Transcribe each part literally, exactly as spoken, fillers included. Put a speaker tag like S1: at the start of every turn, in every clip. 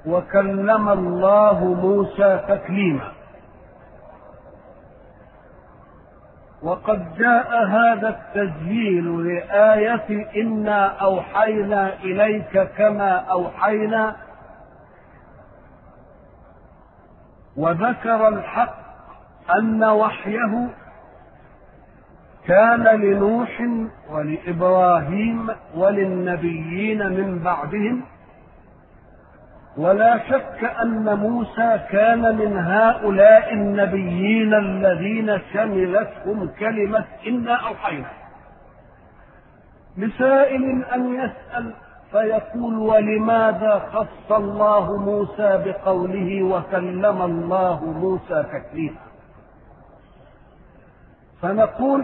S1: وكلم الله موسى تكليما. وقد جاء هذا التسجيل لآية إنا أوحينا إليك كما أوحينا، وذكر الحق أن وحيه كان لنوح ولإبراهيم وللنبيين من بعدهم، ولا شك أن موسى كان من هؤلاء النبيين الذين شملتهم كلمة إنا أوحينا. لسائل أن يسأل فيقول: ولماذا خص الله موسى بقوله وكلم الله موسى تكليما؟ فنقول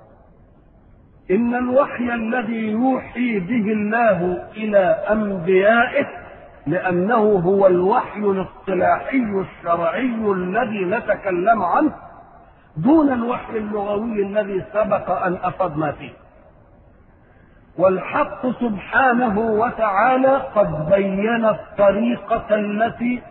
S1: إن الوحي الذي يوحي به الله إلى أنبيائه، لأنه هو الوحي الاصطلاحي الشرعي الذي نتكلم عنه دون الوحي اللغوي الذي سبق أن أفضنا فيه. والحق سبحانه وتعالى قد بين الطريقة التي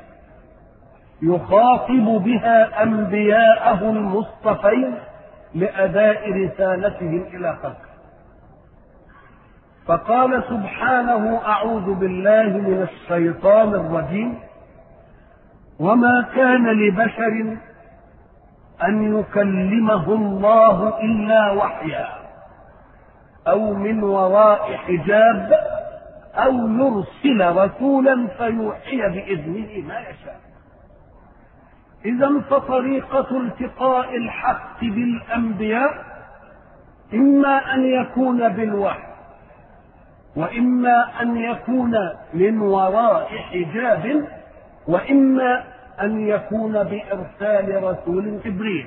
S1: يخاطب بها أنبياءه المصطفين لأداء رسالتهم إلى خلقه. فقال سبحانه: أعوذ بالله من الشيطان الرجيم: وما كان لبشر أن يكلمه الله إلا وحيا أو من وراء حجاب أو يرسل رسولا فيوحي بإذنه ما يشاء. إذن فطريقة التقاء الحق بالأنبياء إما أن يكون بالوحي، وإما أن يكون من وراء حجاب، وإما أن يكون بإرسال رسول جبريل.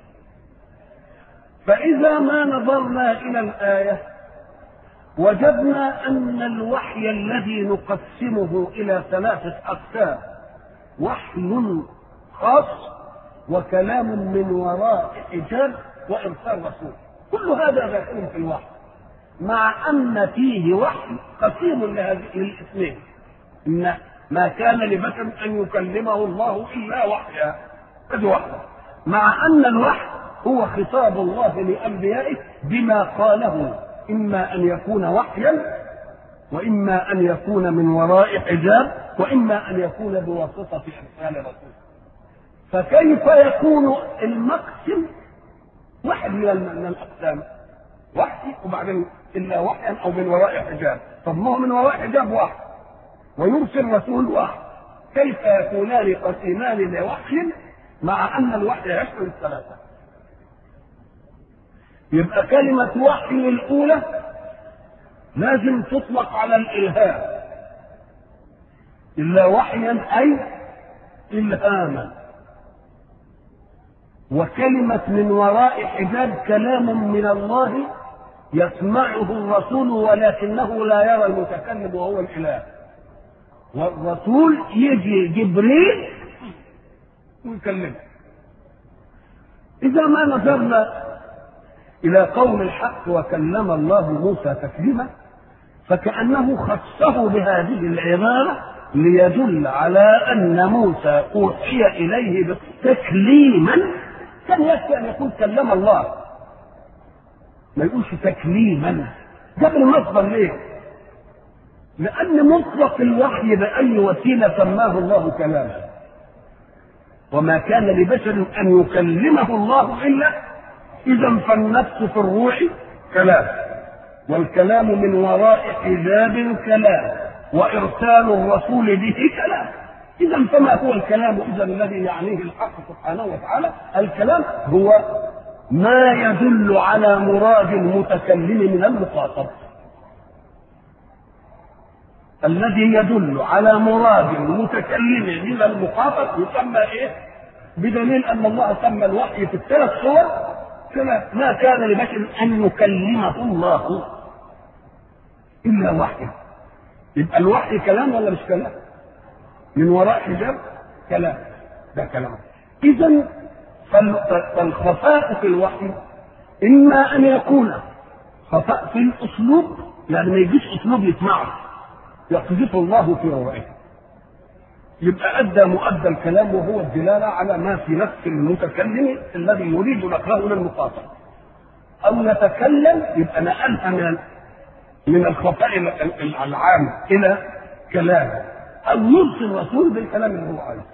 S1: فإذا ما نظرنا إلى الآية وجدنا أن الوحي الذي نقسمه إلى ثلاثة أقسام: وحي خاص، وكلام من وراء حجاب، وإرسال رسول. كل هذا داخل في الوحي، مع أن فيه وحي قسيم لهذه الاثنين: إن ما كان لبشر أن يكلمه الله إلا وحيا، هذه واحدة. مع أن الوحي هو خطاب الله لأنبيائه بما قاله، إما أن يكون وحيا، وإما أن يكون من وراء حجاب، وإما أن يكون بواسطة إرسال رسول. فكيف يكون المقسم واحد من الأقسام؟ وحي وبعدين إلا وحيا أو من وراء حجاب. طب ما هو من وراء حجاب واحد ويرسل رسول واحد، كيف يكونان قسيمان لوحي مع أن الوحي يشمل الثلاثة؟ يبقى كلمة وحي الأولى لازم تطلق على الإلهام، إلا وحيا أي إلهاما. وكلمة من وراء حجاب كلام من الله يسمعه الرسول ولكنه لا يرى المتكلم وهو الإله، والرسول يجي جبريل ويكلمه. إذا ما نظرنا إلى قول الحق وكلم الله موسى تكليما، فكأنه خصه بهذه العبارة ليدل على أن موسى أوحي إليه تكليما. كان يكفي أن يقول كلم الله، ما يقولش تكليما. جاب المصدر ليه؟ لأن مطلق الوحي بأي وسيلة سماه الله كلاما، وما كان لبشر أن يكلمه الله إلا إذا فالنفس في الروح كلام، والكلام من وراء حجاب كلام، وإرسال الرسول به كلام. إذا فما هو الكلام إذا الذي يعنيه الحق سبحانه وتعالى؟ الكلام هو ما يدل على مراد المتكلم من المخاطب، الذي يدل على مراد المتكلم من المخاطب يسمى إيه؟ بدليل أن الله سمى الوحي في الثلاث صور كما ما كان لبشر أن يكلمه الله إلا وحيا. يبقى الوحي كلام ولا مش كلام؟ من وراء حجاب كلام، ده كلام. إذن فالخفاء في الوحي إما أن يكون خفاء في الأسلوب، يعني ما يجيش أسلوب يسمعه يقذف الله في روعه، يبقى أدى مؤدى الكلام، وهو الدلالة على ما في نفس المتكلم الذي يريد نقله للمخاطب. أو يتكلم يبقى نقلها من من الخطأ العام إلى كلام، أو يرسل رسول بالكلام اللي هو عايزه.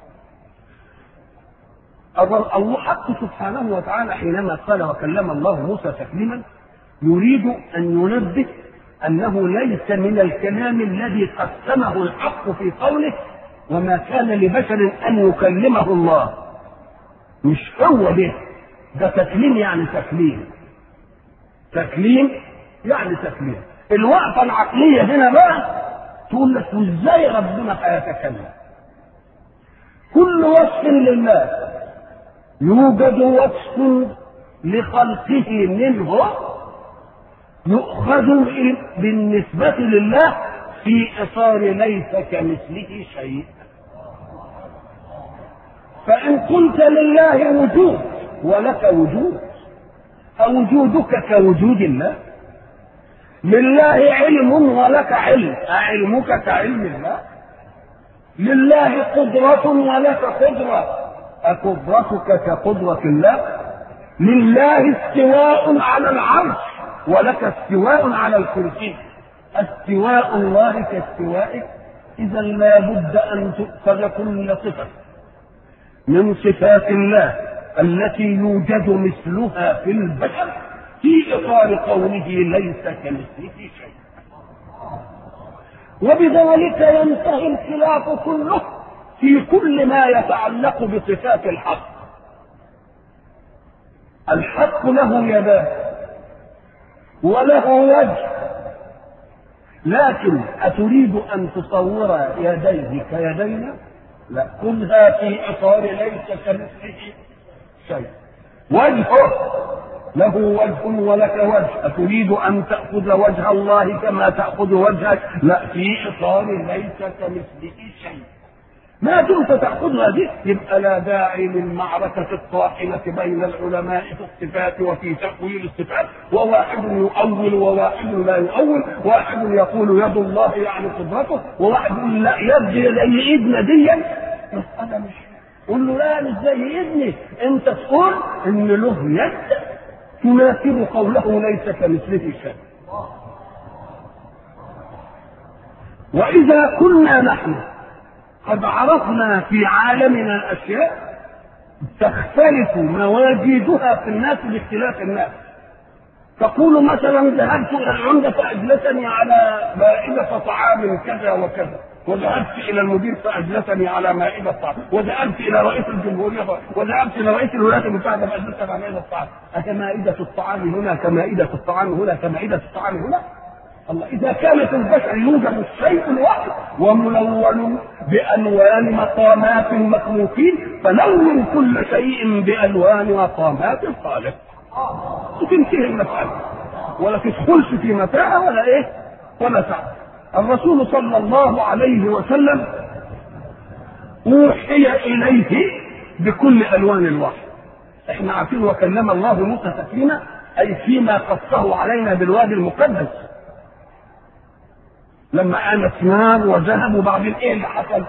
S1: الله حق سبحانه وتعالى حينما قال وكلم الله موسى تكليما يريد أن ينبه أنه ليس من الكلام الذي قسمه الحق في قوله وما كان لبشر أن يكلمه الله. مش هو ده، ده تكليم يعني تكليم، تكليم يعني تكليم. الوقفة العقلية هنا بقى تقول لك ازاي ربنا هيتكلم؟ كل وصف لله يوجد وصف لخلقه منه يؤخذ بالنسبة لله في إطار ليس كمثله شيء. فإن قلت لله وجود ولك وجود، أوجودك كوجود الله؟ لله علم ولك علم، أعلمك كعلم الله؟ لله قدرة ولك قدرة، أقدرتك كقدرة الله؟ لله استواء على العرش ولك استواء على الكرسي، استواء الله كاستوائك؟ إذا لا بد أن تؤخذ كل صفة من صفات الله التي يوجد مثلها في البشر في إطار قوله ليس كمثله شيء. وبذلك ينتهي الخلاف كله في كل ما يتعلق بصفات الحق. الحق له يدان وله وجه، لكن أتريد أن تصور يديه كيدينا؟ لا، خذها في إطار ليس كمثله شيء. وجهه له وجه ولك وجه، أتريد أن تأخذ وجه الله كما تأخذ وجهك؟ لا، في إطار ليس كمثله شيء. ما دمت تأخذها دي يبقى لا داعي للمعركة الطاحنة بين العلماء في الصفات وفي تأويل الصفات، وواحد يؤول وواحد لا يؤول، واحد يقول يد الله يعني قدرته، وواحد يقول لا يد زي ايدنا دي. مسألة مش قول له لا مش زي ايدني، انت تقول ان له يد تناسب قوله ليس كمثله شيء. وإذا كنا نحن قد عرفنا في عالمنا الأشياء تختلف مواجدها في الناس باختلاف الناس. تقول مثلا ذهبت إلى العمدة فأجلسني على مائدة طعام كذا وكذا، وذهبت إلى المدير فأجلسني على مائدة طعام، وذهبت إلى رئيس الجمهورية، وذهبت إلى رئيس الولايات المتحدة فأجلسني على مائدة الطعام. أكمائدة الطعام هنا كمائدة الطعام هنا كمائدة الطعام هنا؟ الله، إذا كانت البشر يوجد الشيء الواحد وملون بألوان مقامات مخلوقين، فلون كل شيء بألوان مقامات الخالق وتنتهي المسألة، ولا تدخلش في متاعة ولا إيه ولا تعب. الرسول صلى الله عليه وسلم أوحي إليه بكل ألوان الوحي. إحنا عارفين وكلم الله موسى تكليما، أي فيما قصه علينا بالوادي المقدس لما قامت نار وذهب، وبعدين ايه اللي حصل؟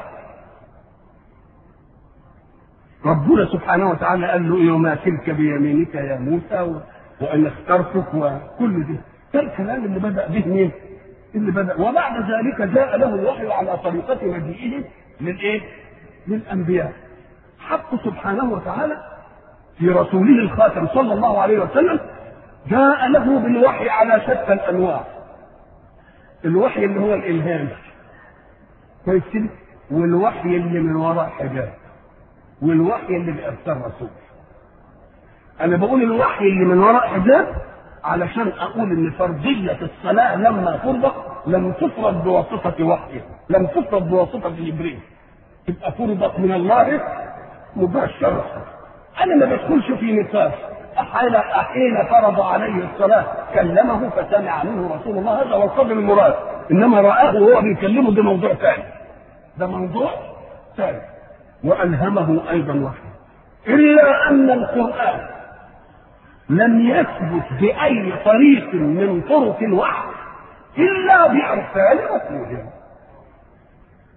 S1: ربنا سبحانه وتعالى قال له ايه وما تلك بيمينك يا موسى وان اخترتك وكل ده. ده الكلام اللي بدا به مين؟ اللي بدا. وبعد ذلك جاء له الوحي على طريقه مجيئه للايه؟ للانبياء. حق سبحانه وتعالى في رسوله الخاتم صلى الله عليه وسلم جاء له بالوحي على شتى الانواع. الوحي اللي هو الالهام كويس كده، والوحي اللي من وراء حجاب، والوحي اللي بأبصار رسول. انا بقول الوحي اللي من وراء حجاب علشان اقول ان فرضيه الصلاه لما فرضت لم تفرض بواسطه وحي، لم تفرض بواسطه جبريل، تبقى فرضت من الله مباشره. انا ما بدخلش في نقاش أحين أحين فرض عليه الصلاة كلمه فسمع منه رسول الله، هذا هو القدر المراد. إنما رآه وهو بيكلمه ده موضوع ثاني، ده موضوع ثاني. وألهمه أيضا وحي. إلا أن القرآن لم يثبت بأي طريق من طرق الوحي إلا بأرسال رسوله.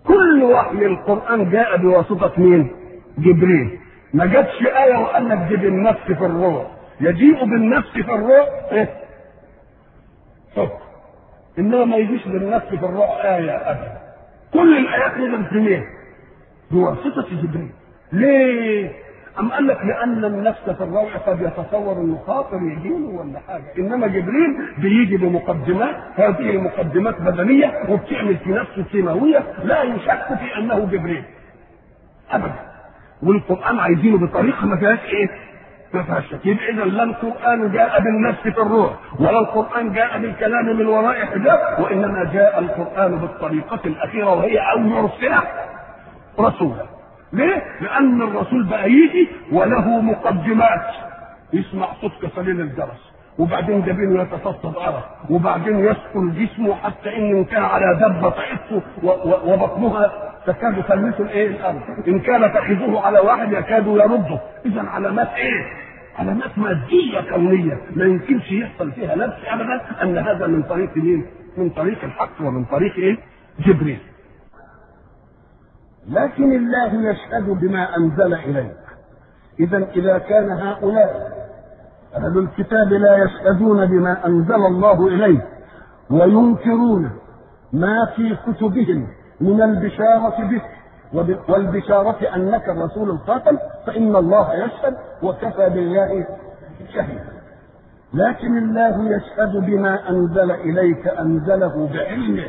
S1: كل وحي القرآن جاء بواسطة مين؟ جبريل. ما جاتش آية وقال لك دي بالنفس في الروح. يجيء بالنفس في الروح ايه؟ حكم. انما ما يجيش بالنفس في الروح آية ابدا. كل الآيات نزلت منين؟ بواسطة جبريل. ليه؟ أم قال لك لأن النفس في الروح قد يتصور إنه خاطر يجيله ولا حاجة، إنما جبريل بيجي بمقدمات، هذه المقدمات بدنية وبتعمل في نفسه كيماوية لا يشك في أنه جبريل أبدا. والقرآن عايزينه بطريقة ما فيهاش إيه؟ ما فيهاش شك. يبقى إذا لا القرآن جاء بالنفس في الروح ولا القرآن جاء بالكلام من وراء حجاب، وإنما جاء القرآن بالطريقة الأخيرة وهي أن يرسل رسولا. ليه؟ لأن الرسول بقى يجي وله مقدمات، يسمع صوت كسليل الجرس، وبعدين جبينه يتصفد عرق، وبعدين يسكن جسمه حتى إن كان على دبة طائفته وبطنها تكاد تلمس الايه الارض، ان كان تأخذه على واحد يكاد يرده. إذا علامات ايه؟ علامات مادية كونية ما يمكنش يحصل فيها لبس أبدا أن هذا من طريق مين؟ من طريق الحق ومن طريق ايه؟ جبريل. لكن الله يشهد بما أنزل إليك. إذا إذا كان هؤلاء أهل الكتاب لا يشهدون بما أنزل الله إليك وينكرون ما في كتبهم من البشارة به والبشارة أنك الرسول الخاتم، فإن الله يشهد وكفى بالله شهيدا. لكن الله يشهد بما أنزل إليك أنزله بعلمه،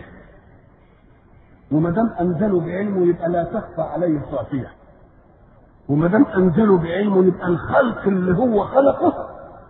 S1: وما دام انزله بعلمه يبقى لا تخفى عليه خافيه، وما دام انزله بعلمه يبقى الخلق اللي هو خلقه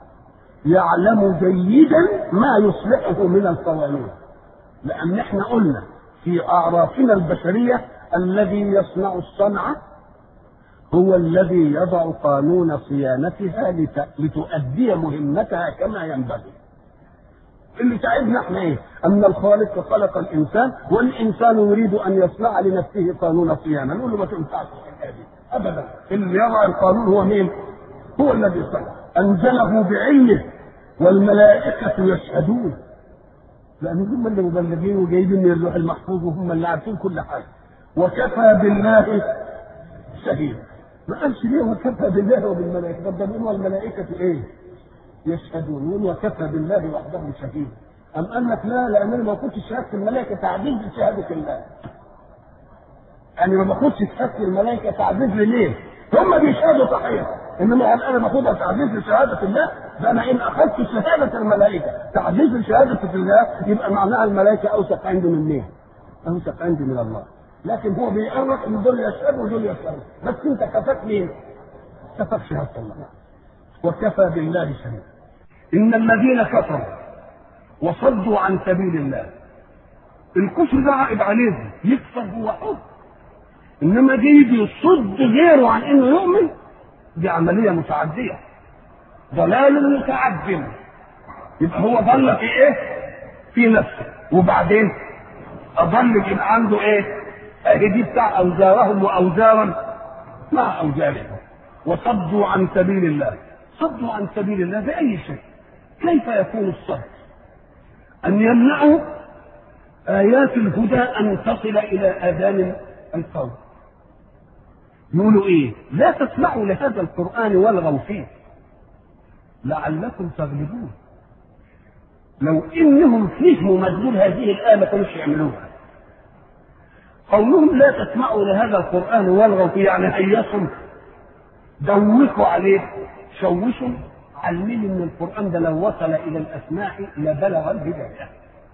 S1: يعلم جيدا ما يصلحه من القوانين. لان احنا قلنا في اعرافنا البشريه الذي يصنع الصنعه هو الذي يضع قانون صيانتها لتؤدي مهمتها كما ينبغي. اللي تعبنا احنا ايه؟ ان الخالق خلق الانسان والانسان يريد ان يصنع لنفسه قانون صيانه، نقول له ما تنفعش ابدا. اللي يضع القانون هو مين؟ هو الذي صنع، انزله بعلمه والملائكه يشهدون، لان هم اللي مبلغين وجايبين من اللوح المحفوظ وهم اللي عارفين كل حاجه. وكفى بالله شهيدا. ما قالش ليه وكفى بالله وبالملائكه؟ ده بيقولوا الملائكه ايه؟ يشهدون. وكفى بالله وحده شهيدا. أم قال لك لا، لأن أنا ما كنتش شهادة الملائكة تعزيز لشهادة الله. يعني ما باخدش شهادة الملائكة تعزيز ليه؟ هم بيشهدوا صحيح، إنما هل أنا باخدها تعزيز لشهادة الله؟ ده أنا إن أخذت شهادة الملائكة تعزيز لشهادة الله يبقى معناها الملائكة أوثق عندي من مين؟ أوثق عندي من الله. لكن هو بيقرر إن دول يشهدوا ودول يشهدوا، بس أنت كفاك مين؟ كفاك شهادة الله. وكفى بالله شهيدا. إن الذين كفروا وصدوا عن سبيل الله، الكفر ده عائد عليهم، يكفر هو حب، إنما دي يجي يصد غيره عن إنه يؤمن، دي عملية متعدية، ضلال متعد. يبقى هو ضل في إيه؟ في نفسه، وبعدين أضل يبقى عنده إيه؟ أهي دي بتاع أوزارهم وأوزارا مع أوزارهم. وصدوا عن سبيل الله، صدوا عن سبيل الله بأي شيء. كيف يكون الصد؟ أن يمنعوا آيات الهدى أن تصل إلى آذان القوم. يقولوا إيه؟ لا تسمعوا لهذا القرآن والغوا فيه لعلكم تغلبون. لو إنهم فهموا مدلول هذه الآية ما كانوش يعملوها. قولهم لا تسمعوا لهذا القرآن والغوا فيه يعني هيصوا دوكوا عليه، شوشوا، علمين ان القران ده لو وصل الى الاسماع لبلغ الهدايه.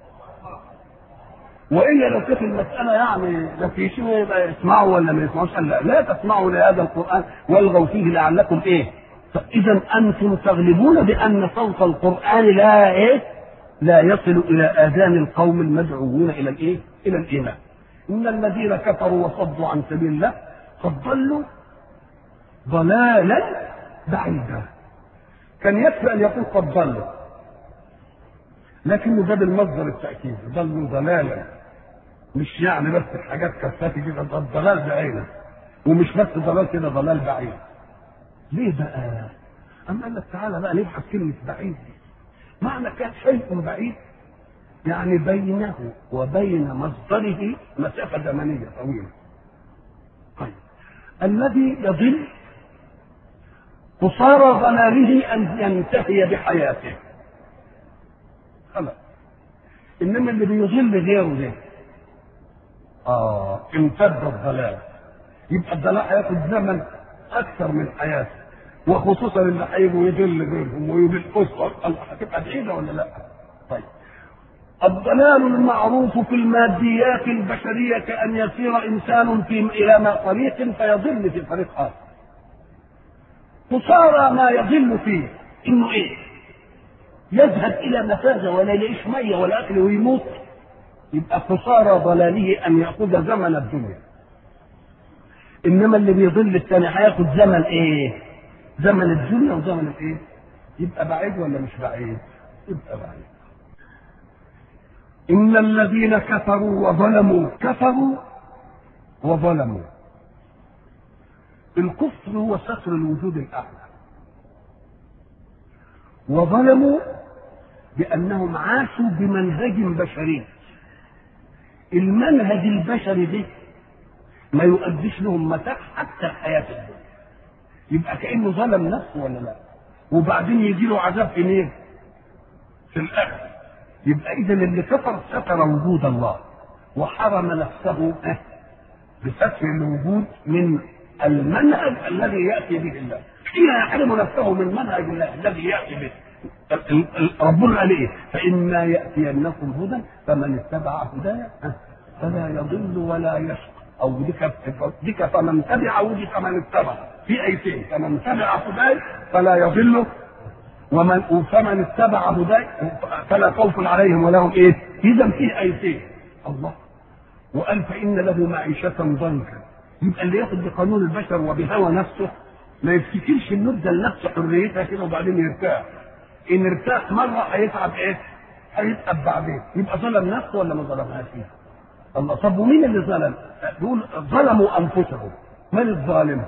S1: والا لو كانت المساله يعني لا في شيء يبقى يسمعوا ولا ما يسمعوش، لا, لا تسمعوا لهذا القران والغوا فيه لعلكم ايه؟ فاذا انتم تغلبون بان صوت القران لا ايه؟ لا يصل الى اذان القوم المدعوين الى الايه؟ الى الايمان. ان الذين كفروا وصدوا عن سبيل الله قد ضلوا ضلالا بعيدا. كان يكفي ان يقول قد ضلوا، لكنه ده بالمصدر التاكيد، ضلوا ضلالا، مش يعني بس الحاجات كفتي كده، ده الضلال بعينه، ومش بس ضلال كده، ضلال بعيد. ليه بقى؟ اما قال لك تعالى بقى نبحث كلمه بعيد دي، معنى كان شيء بعيد يعني بينه وبين مصدره مسافة زمنية طويلة. طيب الذي يضل قصارى ضلاله أن ينتهي بحياته خلاص، إنما اللي بيضل غيره ده آه امتد الضلال، يبقى الضلال هياخد زمن أكثر من حياته، وخصوصا اللي هيجوا يضل غيرهم ويضل أسرة، الله هتبقى بعيدة ولا لا؟ طيب الضلال المعروف في الماديات البشرية كأن يسير إنسان في إلى طريق فيضل في طريق آخر. قصارى ما يضل فيه إنه إيه؟ يذهب إلى مفازة ولا يلاقيش مية ولا أكل ويموت، يبقى قصارى ضلاله أن يأخذ زمن الدنيا. إنما اللي بيضل الثاني هياخد زمن إيه؟ زمن الدنيا وزمن الإيه؟ يبقى بعيد ولا مش بعيد؟ يبقى بعيد. إن الذين كفروا وظلموا كفروا وظلموا. الكفر هو ستر الوجود الأعلى، وظلموا بأنهم عاشوا بمنهج بشري. المنهج البشري ده ما يؤديش لهم متاع حتى الحياة الدنيا، يبقى كأنه ظلم نفسه ولا لا؟ وبعدين يجي له عذاب في مين؟ في الآخر. يبقى إذا اللي كفر ستر وجود الله وحرم نفسه بستر الوجود من المنهج الذي يأتي به الله. حين يحرم نفسه من منهج الله الذي يأتي به ربنا قال إيه؟ فإما يأتينكم هدى فمن اتبع هدايا فلا يضل ولا يشقى، أو ديك ديك فمن تبع ودي فمن اتبع، في آيتين، فمن تبع هدايا فلا يضل ومن فمن اتبع هداي فلا خوف عليهم ولا هم ايه؟ اذا فيه ايتين الله، وقال فان له معيشه ضنكا. يبقى اللي ياخد بقانون البشر وبهوى نفسه ما يفتكرش انه ادى لنفسه حريتها كده وبعدين يرتاح. ان ارتاح مره هيتعب ايه؟ هيتعب بعدين. يبقى ظلم نفسه ولا ما ظلمهاش فيها؟ الله. طب ومين اللي ظلم؟ دول ظلموا انفسهم. من الظالم؟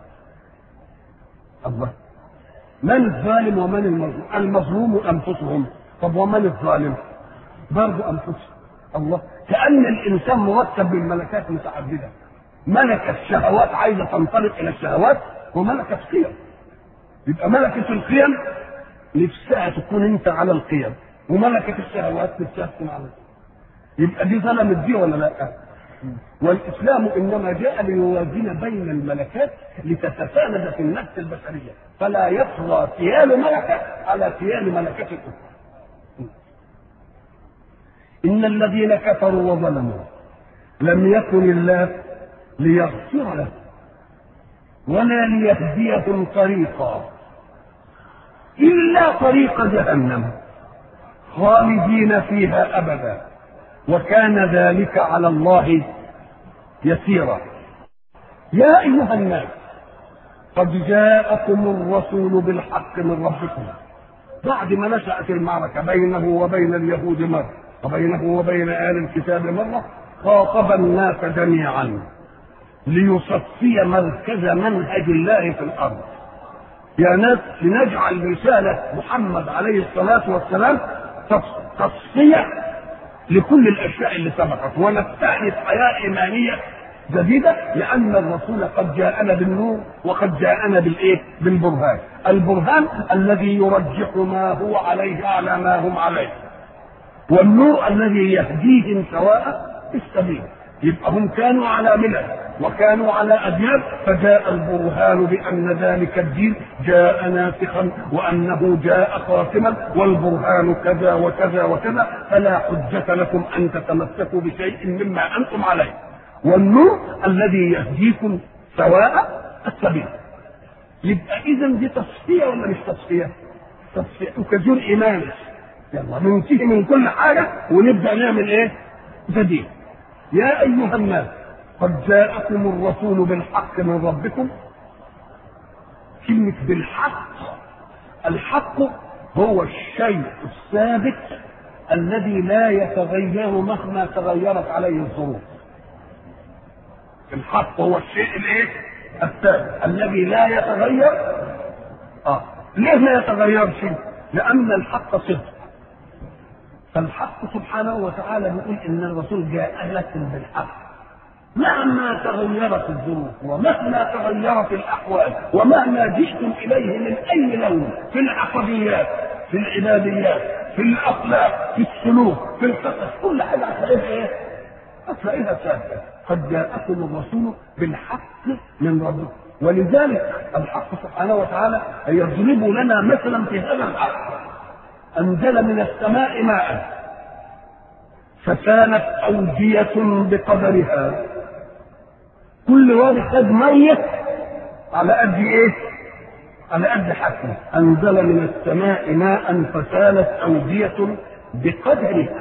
S1: الله. من الظالم ومن المظلوم؟ المظلوم انفسهم. طب ومن الظالم؟ برضه انفسهم. الله. كأن الانسان مركب من ملكات متعدده، ملكة الشهوات عايزه تنطلق الى الشهوات، وملكة قيم. يبقى ملكة القيم نفسها تكون انت على القيم، وملكة الشهوات نفسها تكون على القيم. يبقى دي ظلمت دي ولا لا؟ والاسلام انما جاء ليوازن بين الملكات لتتساند في النفس البشريه، فلا يطغى كيان ملكه على كيان ملكه الاخرى. ان الذين كفروا وظلموا لم يكن الله ليغفر لهم ولا ليهديهم طريقا الا طريق جهنم خالدين فيها ابدا وكان ذلك على الله يسيرا. يا ايها الناس قد جاءكم الرسول بالحق من ربكم. بعد ما نشأت المعركة بينه وبين اليهود مرة وبينه وبين آل الكتاب مرة، خاطب الناس جميعا ليصفي مركز منهج الله في الأرض. يا ناس لنجعل رسالة محمد عليه الصلاة والسلام تصفية لكل الاشياء اللي سبقت، ونفتحي حياه ايمانيه جديده، لان الرسول قد جاءنا بالنور وقد جاءنا بالايه؟ بالبرهان. البرهان الذي يرجح ما هو عليه على ما هم عليه، والنور الذي يهديهم سواء السبيل. يبقى هم كانوا على ملل وكانوا على اديان، فجاء البرهان بان ذلك الدين جاء ناسخا وانه جاء خاتما، والبرهان كذا وكذا وكذا، فلا حجة لكم ان تتمسكوا بشيء مما انتم عليه، والنور الذي يهديكم سواء السبيل. يبقى اذا دي تصفية ولا مش تصفية؟ تصفية وكجور ايماني. يلا ننتهي من كل حاجة ونبدأ نعمل ايه؟ جديد. يا ايها الناس قد جاءكم الرسول بالحق من ربكم. كلمة بالحق، الحق هو الشيء الثابت الذي لا يتغير مهما تغيرت عليه الظروف. الحق هو الشيء الايه؟ الثابت الذي لا يتغير. اه ليه لا يتغير شيء؟ لأن الحق صدق، فالحق سبحانه وتعالى بيقول ان الرسول جاء لكم بالحق مهما تغيرت الظروف ومهما تغيرت الاحوال ومهما جئتم اليه من اي لون، في العقديات، في العباديات، في الاخلاق، في السلوك، في القصص، كل حاجه هتلاقيها ايه؟ هتلاقيها ثابته. قد جاءكم الرسول بالحق من ربكم، ولذلك الحق سبحانه وتعالى يضرب لنا مثلا في هذا الحق. انزل من السماء ماء فكانت اوديه بقدرها، كل واد خد ميه على قد ايه؟ على قد حكمه. انزل من السماء ماء فكانت اوديه بقدرها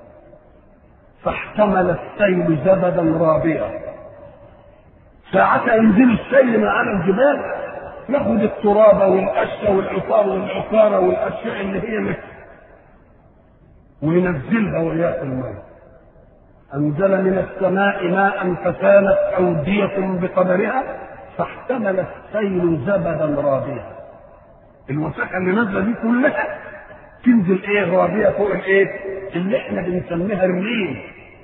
S1: فاحتمل السيل زبدا رابيا. ساعتها ينزل السيل على الجبال ياخد التراب والقشه والعصار والعصاره والاشياء اللي هي مثل وينزلها وياكل الماء. انزل من السماء ماء فكانت اوديه بقدرها فاحتمل السيل زبدا رابيا. الوساخه اللي نازله دي كلها تنزل ايه؟ رابيه فوق الايه؟ اللي احنا بنسميها الريم.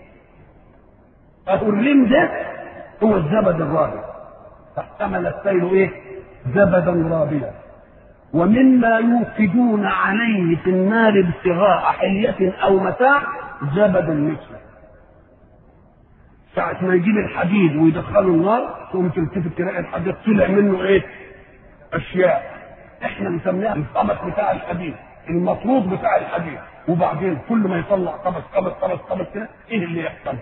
S1: اهو الريم ده هو الزبد الرابي. فاحتمل السيل ايه؟ زبدا رابيا. ومما يوقدون عليه في النار ابتغاء حلية او متاع زبد مثله. ساعة ما يجيب الحديد ويدخله النار تقوم تلتفت تلاقي الحديد طلع منه ايه؟ اشياء احنا بنسميها القمص بتاع الحديد، المطرود بتاع الحديد. وبعدين كل ما يطلع قمص قمص قمص قمص كده ايه اللي يحصل؟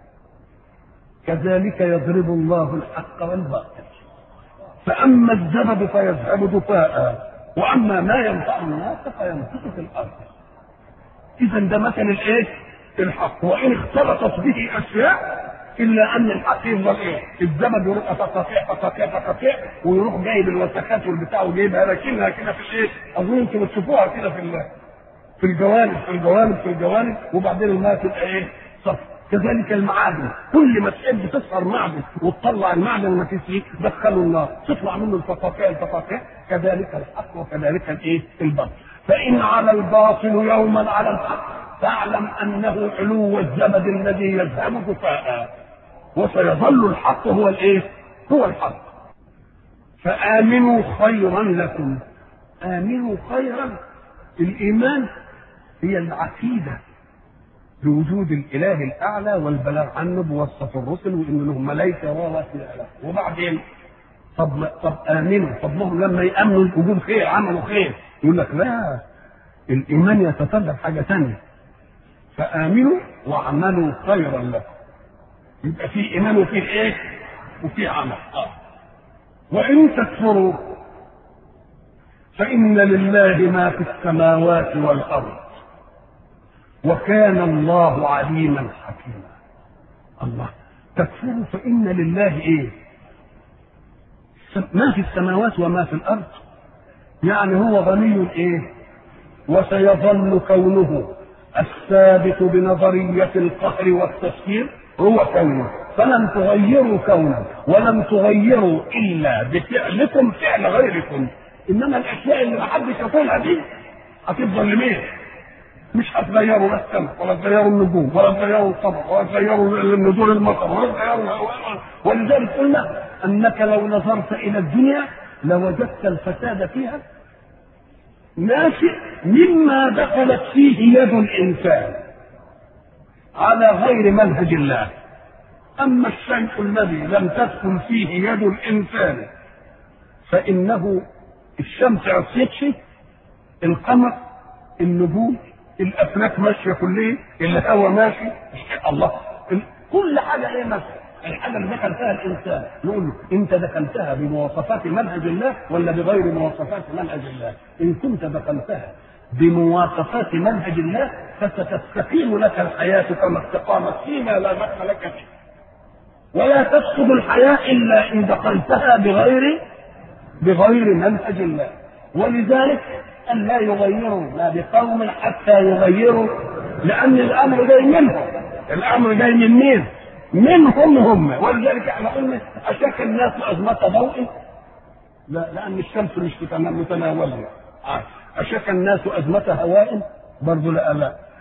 S1: كذلك يضرب الله الحق والباطل. فاما الزبد فيذهب دفاء واما ما ينفع الناس فيمكث في الارض. اذا ده مثل الايه؟ الحق. وان اختلطت به اشياء الا ان الحق يفضل ايه؟ الزبد يروح تقاطيع تقاطيع تقاطيع ويروح جايب الوسخات والبتاع وجايبها راكنها كده في الايه؟ اظن انتم بتشوفوها كده في في الجوانب في الجوانب في الجوانب وبعدين الماء تبقى ايه؟ صف. كذلك المعادن، كل ما تحب تصهر معدن وتطلع المعدن وما فيه دخلوا النار تطلع منه الفقاقيع الفقاقيع. كذلك الحق وكذلك الايه؟ الباطل. فان على الباطل يوما على الحق فاعلم انه علو الزبد الذي يذهب دفاء وسيظل الحق هو الايه؟ هو الحق. فآمنوا خيرا لكم. آمنوا خيرا. الإيمان هي العقيدة بوجود الإله الأعلى والبلاغ عنه بوصف الرسل وإن لهم ملائكة وواسطة. وبعدين طب طب آمنوا، طب لهم لما يأمنوا وجود خير عملوا خير، يقول لك لا، الإيمان يتطلب حاجة ثانية. فآمنوا واعملوا خيرا لكم. يبقى في إيمان وفي إيه؟ وفي عمل. آه. وإن تكفروا فإن لله ما في السماوات والأرض وكان الله عليما حكيما. الله. تكفروا فإن لله إيه؟ ما في السماوات وما في الأرض، يعني هو غني إيه؟ وسيظل كونه الثابت بنظرية القهر والتسخير هو كونه، فلن تغيروا كونه ولن تغيروا إلا بفعلكم فعل غيركم. إنما الأشياء اللي محدش يقولها دي هتفضل لمين؟ مش هتغيروا لا السماء ولا تغيروا النجوم ولا تغيروا القمر ولا تغيروا نزول المطر ولا تغيروا. ولذلك قلنا أنك لو نظرت إلى الدنيا لوجدت الفساد فيها ناشئ مما دخلت فيه يد الإنسان على غير منهج الله. أما الشيء الذي لم تدخل فيه يد الإنسان فإنه الشمس عصيتش، القمر، النجوم، الأفلاك ماشية كلها، الهواء ماشي، الله، كل حاجة إيه ماشية. الحاجة اللي دخل فيها الإنسان نقول له أنت دخلتها بمواصفات منهج الله ولا بغير مواصفات منهج الله؟ إن كنت دخلتها بمواصفات منهج الله فستستقيم لك الحياة كما استقامت فيما لا دخل لك فيه، ولا تفقد الحياة إلا إن دخلتها بغير بغير منهج الله. ولذلك أن لا يغيروا ما بقوم حتى يغيروا، لأن الأمر جاي منهم. الأمر جاي من مين؟ منهم هم. ولذلك احنا قلنا أشك الناس أزمة ضوء، لا، لأن الشمس مش متناولة. أشك الناس أزمة هواء، برضه لا لا.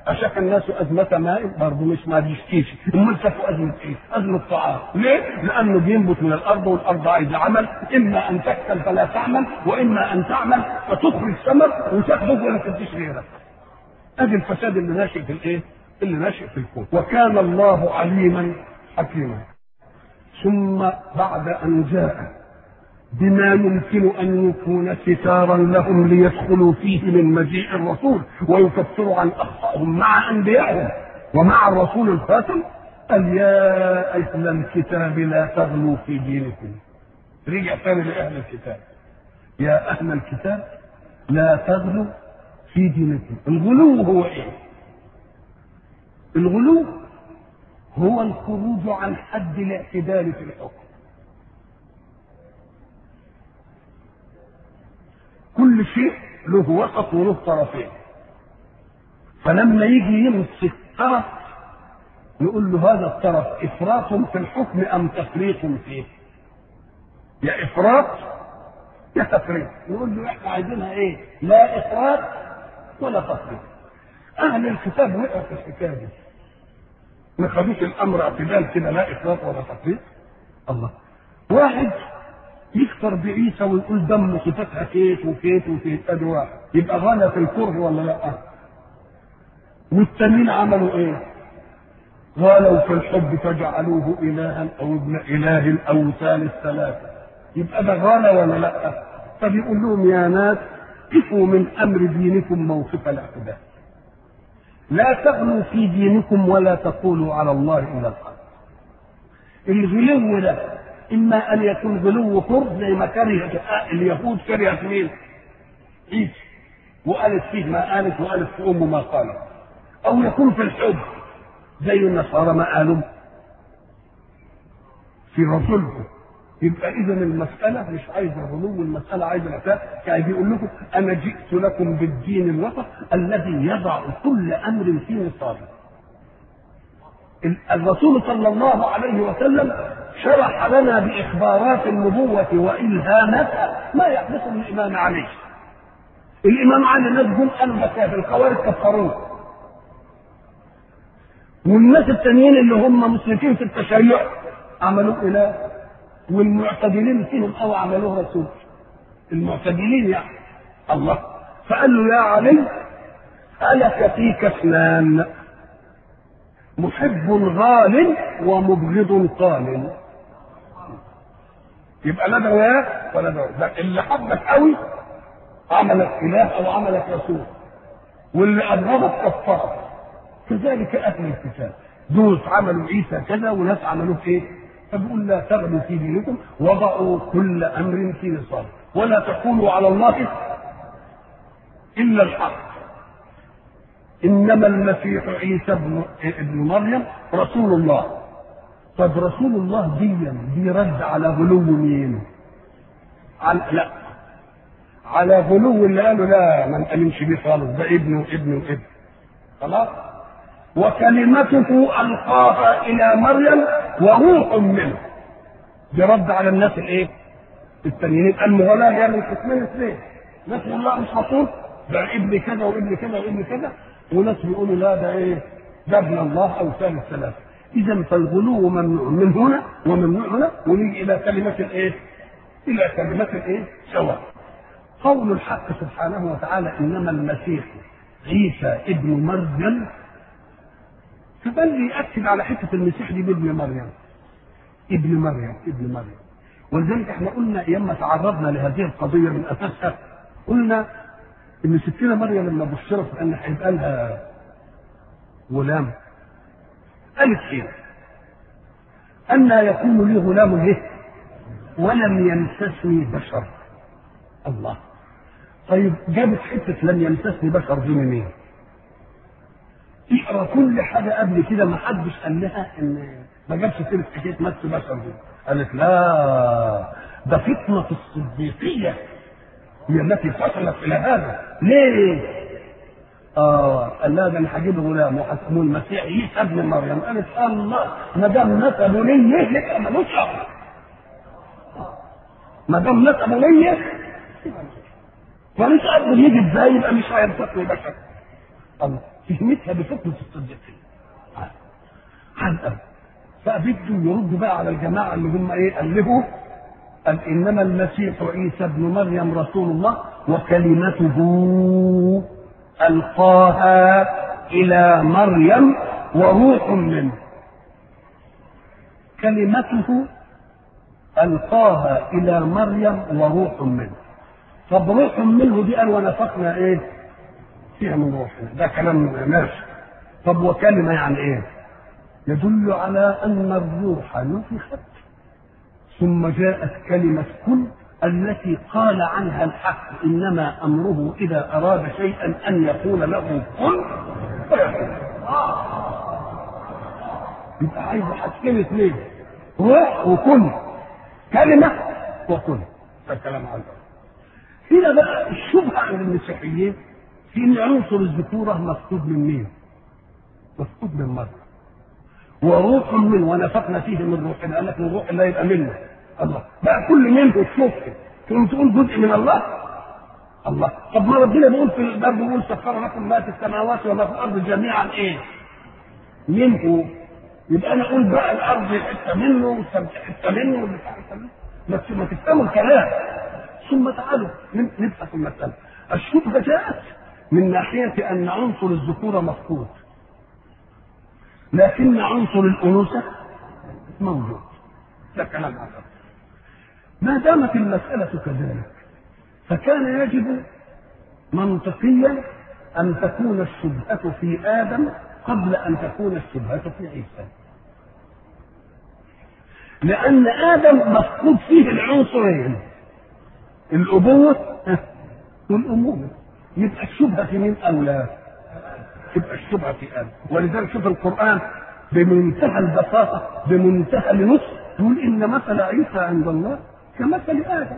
S1: اشاك الناس ازمه ماء برضه مش ما بيشتيش، امال شافوا ازمه ايه؟ ازمه طعام. ليه؟ لانه بينبت من الارض، والارض عايزه عمل، اما ان تكسل فلا تعمل، واما ان تعمل فتخرج ثمر وتخبز ولا تديش غيرك. ادي الفساد اللي ناشئ في الايه؟ اللي ناشئ في الكون. وكان الله عليما حكيما. ثم بعد ان جاء بما يمكن ان يكون ستارا لهم ليدخلوا فيه من مجيء الرسول ويكفروا عن اخطائهم مع انبيائهم ومع الرسول الخاتم، قال يا اهل الكتاب لا تغلوا في دينكم. رجع ثاني لاهل الكتاب، يا اهل الكتاب لا تغلوا في دينكم. الغلو هو ايه؟ الغلو هو الخروج عن حد الاعتدال في الحكم. كل شيء له وسط وله طرفين، فلما يجي يمسك طرف يقول له هذا الطرف افراط في الحكم ام تفريط فيه؟ يا افراط يا تفريط. يقول له احنا عايزينها ايه؟ لا افراط ولا تفريط. اهل الكتاب وقعوا في الحكايه دي، ما خدوش الامر اعتدال كده، لا افراط ولا تفريط. الله، واحد يكفر بعيسى ويقول دم صفتها كيت وكيت وكيت، ادي واحد يبقى غنى في الكره ولا لا؟ والتانيين عملوا ايه؟ غالوا في الحب فجعلوه الها او ابن اله او ثالث ثلاثه، يبقى ده غالى ولا لا؟ فبيقول لهم يا ناس قفوا من امر دينكم موقف الاعتداء، لا تغلوا في دينكم ولا تقولوا على الله الا الحق. الغلو ده اما ان يكون غلو كره زي ما كره اليهود، كرهت مين؟ عيسى وقالت فيه ما قالت وقالت في امه ما قالت، او يكون في الحب زي النصارى ما قالوا في رسولهم. يبقى اذا المساله مش عايزه غلو، المساله عايزه العتاء. يعني بيقول لكم انا جئت لكم بالدين الوسط الذي يضع كل امر في نصابه. الرسول صلى الله عليه وسلم شرح لنا باخبارات النبوه والهاماتها ما يحدث من الامام علي. الامام علي ناس جم قالوا مكافر، الخوارج كفروه، والناس التانيين اللي هم مسلمين في التشيع عملوه اله، والمعتدلين فيهم او عملوه رسول. المعتدلين يعني الله، فقال له يا علي ألك فيك اثنان، محب غال ومبغض قال. يبقى لا ده وياك ولا ده، ده اللي حبك قوي عملك اله او عملك رسول، واللي ابغضك كفرك. كذلك اهل الكتاب دول عملوا عيسى كذا وناس عملوه ايه؟ فبيقول لا تغلوا في دينكم وضعوا كل امر في نصابه ولا تقولوا على الله الا الحق. انما المسيح عيسى ابن ابن مريم رسول الله. طب رسول الله دي دي رد على غلو مين؟ على لا على غلو اللي قالوا لا ما نأمنش بيه خالص، ده ابنه وابنه وابن خلاص. وكلمته القاها الى مريم وروح منه، برد على الناس الايه؟ التانيين المغلاة يعني القسمين اثنين، ناس الله مش رسول، ده ابن كذا وابن كذا وابن كذا، وناس بيقولوا لا ده ايه؟ ده ابن الله او ثالث ثلاثه. اذا فالغلو ممنوع من هنا وممنوع هنا، ونيجي الى كلمه الايه؟ الى كلمه الايه؟ سواء. قول الحق سبحانه وتعالى انما المسيح عيسى ابن مريم، فبل يأكد على حته المسيح دي بابن مريم، ابن مريم ابن مريم. ولذلك احنا قلنا ايام ما تعرضنا لهذه القضيه من اساسها، قلنا ان ستنا مريم لما بشرت ان هيبقى لها غلام قالت ايه؟ ان يكون لي غلام ايه؟ ولم يمسسني بشر. الله، طيب جابت حته لم يمسسني بشر دي منين؟ اقرا كل حاجه قبل كده ما حدش قال لها ان ما جابش سيره حكايه مس بشر دي. قالت لا، ده فتنه الصديقيه هي التي فصلت الى هذا. ليه؟ اه قال لها ده انا هجيب غلام وهسموه المسيح عيسى ابن مريم. قالت الله، ما دام نسبوا لي يبقى ملوش اخر، ما دام نسبوا لي ملوش اخر، يجي ازاي يبقى مش هيمسكني بشر. الله، فهمتها بفكرة الصديقين عن أب. فبده يرد بقى على الجماعة اللي هم ايه ألفوا، قال إنما المسيح عيسى ابن مريم رسول الله وكلمته ألقاها إلى مريم وروح منه. كلمته ألقاها إلى مريم وروح منه. طب روح منه دي قال ونفخنا ايه فيها من روحنا، ده كلام ماشي. طب وكلمة يعني ايه؟ يدل على أن الروح نفخت ثم جاءت كلمة كن التي قال عنها الحق إنما أمره إذا أراد شيئا أن يقول له كن فيكون. يبقى عايز حاجتين اثنين، روح وكن، كلمة وكن. ده كلام على هنا بقى الشبهة عند المسيحيين في ان عنصر الذكورة مفقود من مين؟ مفقود من مريم. وروح منه ونفخنا فيه من روحنا، قال لك من روح الله يبقى منه الله بقى كل منه تشوفه تقوم تقول جزء من الله. الله طب ما ربنا بيقول في الباب بيقول سخر لكم ما في السماوات وما في الارض جميعا ايه؟ منه. يبقى انا اقول بقى الارض حته منه والسماء حته منه والبتاع حته منه، بس ما تفهموا الكلام. ثم تعالوا نبحث المساله. الشبهه جاءت من ناحيه ان عنصر الذكوره مفقود لكن عنصر الانوثه موجود. ده كلام عظيم. ما دامت المساله كذلك فكان يجب منطقيا ان تكون الشبهه في ادم قبل ان تكون الشبهه في عيسى، لان ادم مفقود فيه العنصرين الابوه والامومه. يبقى الشبهه في مين اولى؟ تبقى الشبهه في ادم. ولذلك شوف القران بمنتهى البساطه بمنتهى النص يقول ان مثل عيسى عند الله كمثل ادم.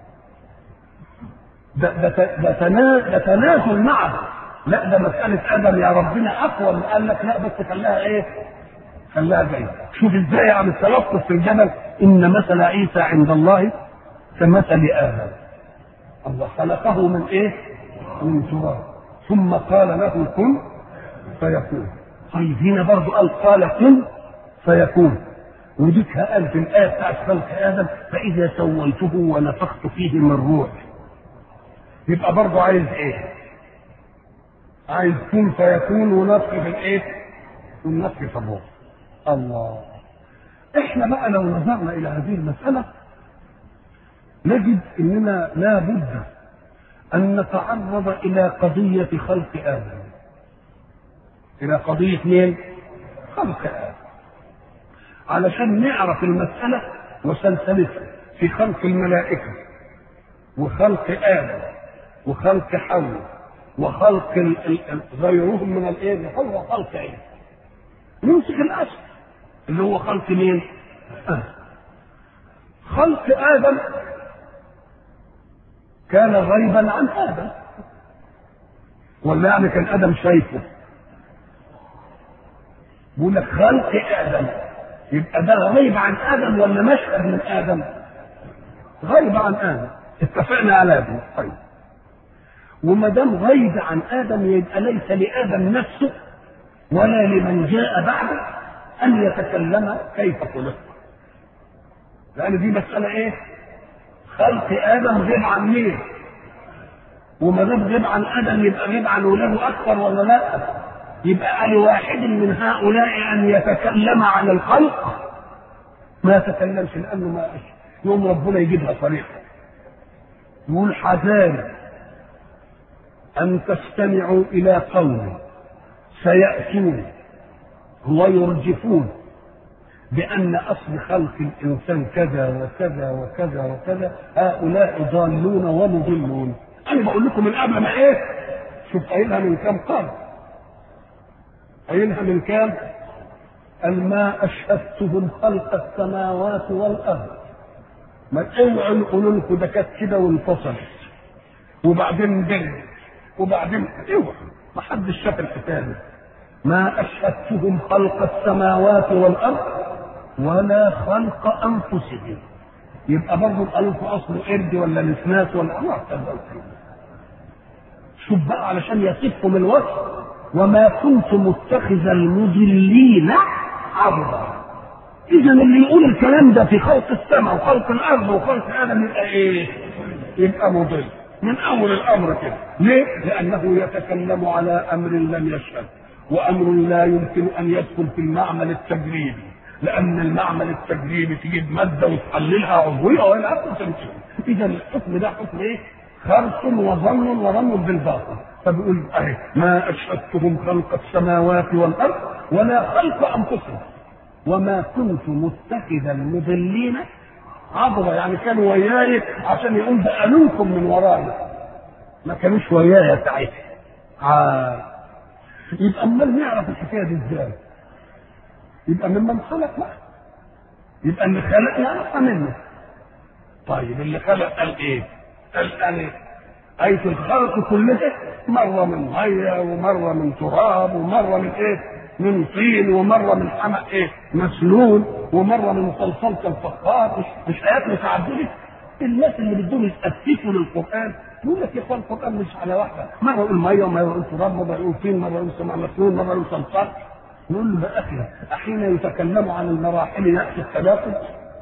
S1: ده ده ده تناسل معه. لا ده مساله ادم يا ربنا اقوى. قال لك لا بس خلاها ايه؟ خلاها جاي. شوف ازاي عم التلفظ في الجبل ان مثل عيسى عند الله كمثل ادم. الله خلقه من ايه؟ من تراب ثم قال له كن فيكون. طيب هنا برضه قال قال كن فيكون، وديكها قال في الايه بتاعت خلق ادم فاذا سويته ونفخت فيه من روحي. يبقى برضه عايز ايه؟ عايز كن فيكون ونفخ في الايه؟ والنفخ في الروح. الله. احنا بقى لو نظرنا الى هذه المساله نجد اننا لا بد ان نتعرض الى قضيه خلق ادم. الى قضيه مين؟ خلق ادم. علشان نعرف المساله وسلسلتها في خلق الملائكه وخلق ادم وخلق حواء وخلق غيرهم من الايه؟ هو خلق ايه؟ نمسك الاصل اللي هو خلق مين؟ آدم. خلق ادم كان غيبا عن ادم ولا يعني كان ادم شايفه؟ بيقول لك خلق ادم يبقى ده غيب عن ادم ولا مشهد من ادم؟ غيب عن ادم. اتفقنا على ادم. طيب وما دام غيب عن ادم يبقى ليس لادم نفسه ولا لمن جاء بعده ان يتكلم كيف خلق، لان دي مساله ايه؟ خلق ادم غيب عن مين؟ وما دام غيب عن ادم يبقى غيب عن ولاده اكثر ولا لا؟ يبقى لواحد من هؤلاء ان يتكلم عن الخلق ما يتكلمش، لانه ما يوم ربنا يجيبها صريحه يقول حذاري ان تستمعوا الى قوم سياتون ويرجفون بان اصل خلق الانسان كذا وكذا وكذا وكذا، هؤلاء ضالون ومضلون. انا بقول لكم من قبل ما ايه؟ شوف قايلها من كام قرن؟ قايلها من كام؟ قال ما اشهدتهم خلق السماوات والارض. ما اوعوا يقولوا لكم ده كانت كده وانفصلت وبعدين جد وبعدين اوعوا، ما حدش شاف الكتاب. ما اشهدتهم خلق السماوات والارض ولا خلق انفسهم. يبقى برضه قالوا في اصله قرد ولا نسناس ولا الله. شوف بقى علشان يصفهم الوصف وما كنت متخذ المضلين عضدا. اذا اللي يقول الكلام ده في خلق السماء وخلق الارض وخلق ادم يبقى ايه؟ يبقى مضل من اول الامر كده. ليه؟ لانه يتكلم على امر لم يشهد، وامر لا يمكن ان يدخل في المعمل التجريبي، لان المعمل التجريبي تجيب ماده وتحللها عضويه ولا تمشي. اذا الحكم ده حكم ايه؟ خرص وظن ورمي بالباطل. فبيقول اهي ما اشهدتهم خلق السماوات والارض ولا خلق انفسهم وما كنت متخذ المضلين عضدا. يعني كانوا وياي عشان يقول ده قالوكم من ورايا، ما كانوش ويايا ساعتها. آه. يبقى امال نعرف الحكايه دي ازاي؟ يبقى ممن خلق بقى، يبقى اللي خلق يعرفها منه. طيب اللي خلق قال ايه؟ قال انا ايه الخلق كلها مره من ميه ومره من تراب ومره من ايه؟ من طين ومره من حمأ ايه؟ مسنون ومره من صلصال كالفخار. مش, مش ايات متعدده. الناس اللي بدهم يتأسسوا للقران يقول لك يا اخوان القران مش على واحده، مره يقول ميه ومره يقول تراب، مره يقول طين، مره يقول سماء مسنون، مره يقول صلصال. نقول له ده اخي احين يتكلم عن المراحل ياتي التداخل.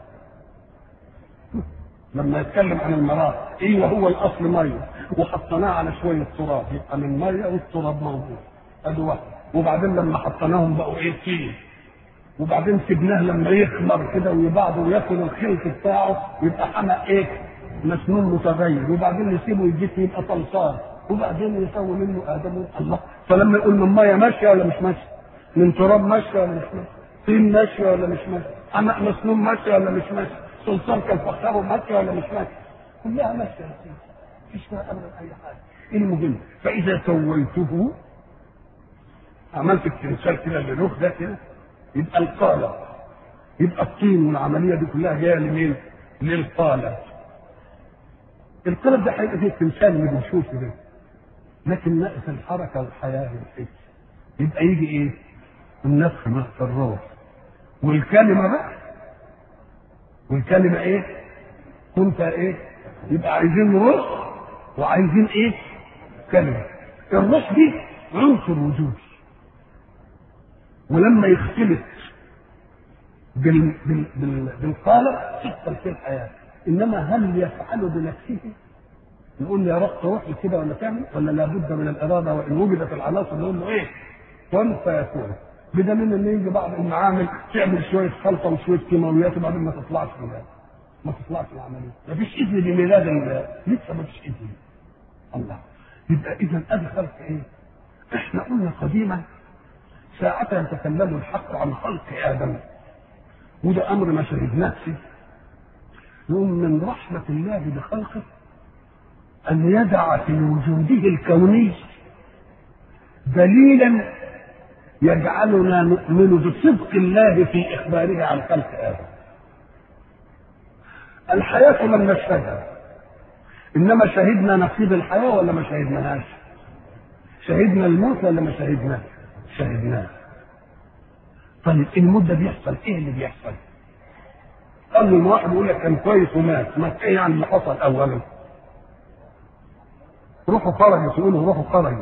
S1: لما يتكلم عن المراحل ايه وهو الاصل ميه وحطيناه على شويه تراب يبقى من ميه والتراب موجود ادي واحد. وبعدين لما حطيناهم بقوا ايه؟ طين. وبعدين سيبناه لما يخمر كده ويبعض وياكل الخلط بتاعه يبقى حمأ ايه؟ مسنون متغير. وبعدين نسيبه يجيب يبقى صلصال. وبعدين يسوي منه ادم. الله. فلما يقول من ميه ماشيه ولا مش ماشيه؟ من تراب ماشيه ولا مش ماشيه؟ طين ماشيه ولا مش ماشيه؟ حمأ مسنون ماشيه ولا مش ماشيه؟ صلصال كالفخار ماشيه ولا مش ماشيه؟ كلها ماشيه يا سيدي، مفيش فيها ابدا اي حاجه. المهم فاذا سويته عملت التمثال كده للروح ده كده يبقى القالب، يبقى الطين والعمليه دي كلها جايه لمين؟ للقالب. القالب ده هيبقى فيه التمثال اللي بنشوفه ده، لكن ناقص الحركه والحياه والحس. يبقى يجي ايه؟ النفخ نفخ الروح والكلمه بقى. والكلمه ايه؟ كنت ايه؟ يبقى عايزين روح وعايزين ايه؟ كلمه. الروح دي عنصر وجودي، ولما يختلط بال... بال... بال... بالقالب تحصل في الحياه. انما هل يفعل بنفسه؟ نقول له يا رب روح كده ولا تعمل، ولا لابد من الاراده؟ وان وجدت العناصر نقول له ايه؟ كن فيكون. بدليل ان يجي بعض المعامل تعمل شويه خلطه وشويه كيماويات وبعدين ما تطلعش منها، ما تطلعش العمليه، ما فيش اذن بميلاد لسه ما فيش اذن. الله. يبقى اذا ادي خلق ايه؟ احنا قلنا قديما ساعة يتكلم الحق عن خلق آدم، وده أمر ما شهدناه فيه. يوم من رحمة الله بخلقه أن يدع في وجوده الكوني دليلا يجعلنا نؤمن بصدق الله في إخباره عن خلق آدم. الحياة لم نشهدها، إنما شهدنا نصيب الحياة ولا ما شهدناهاش؟ شهدنا الموت ولا ما شهدناه؟ شهدناه. طيب المدة بيحصل ايه اللي بيحصل؟ قال له واحد يقول لك كان كويس ومات، مات ايه يعني اللي حصل اولا؟ روحه خرجت، يقولوا روحه خرجت،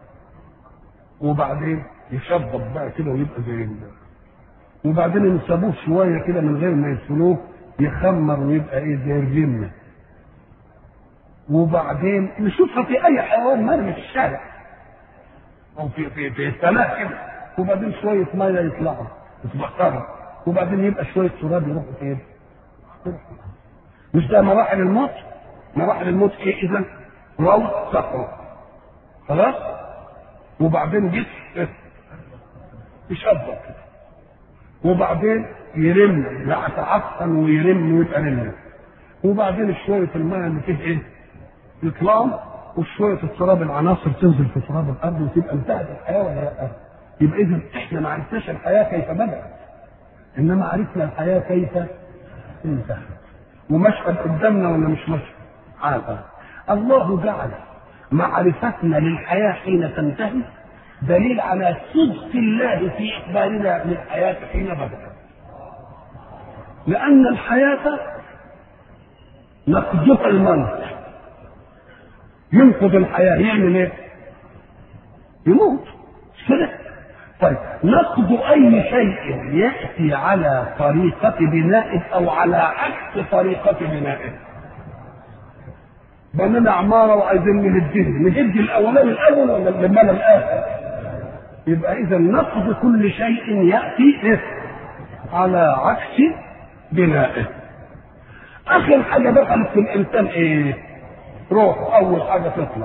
S1: وبعدين يشبط بقى كده ويبقى زي ال وبعدين يسابوه شويه كده من غير ما يدفنوه يخمر ويبقى ايه؟ زي الجمه. وبعدين نشوفها في اي حيوان مرمي في الشارع او في في في السماء كده، وبعدين شويه ميه يطلعوا يتبخروا، وبعدين يبقى شويه تراب يروحوا فين؟ مش ده مراحل الموت؟ مراحل الموت ايه اذا؟ روض صخره خلاص، وبعدين جسم يشبك وبعدين يرم يتعفن ويرم ويبقى رمل، وبعدين شويه الميه اللي فيه ايه؟ يطلعوا، وشويه التراب العناصر تنزل في تراب الارض وتبقى انتهت الحياه ولا لا؟ يبقى اذا احنا ما عرفناش الحياه كيف بدات، انما عرفنا الحياه كيف انتهت. ومشهد قدامنا ولا مش مشهد؟ عادة. الله جعل معرفتنا للحياه حين تنتهي دليل على صدق الله في اخبارنا للحياه حين بدات. لان الحياه نقضها الموت، ينقض الحياه يعمل ايه؟ يموت، كده. طيب نقد اي شيء ياتي على طريقه بنائه او على عكس طريقه بنائه. بنينا عماره وعايزين نهدها، نهد الاولاني الاول ولا البناء الاخر؟ يبقى اذا نقد كل شيء ياتي على عكس بنائه. اخر حاجه دخلت في الانسان ايه؟ روح. اول حاجه تطلع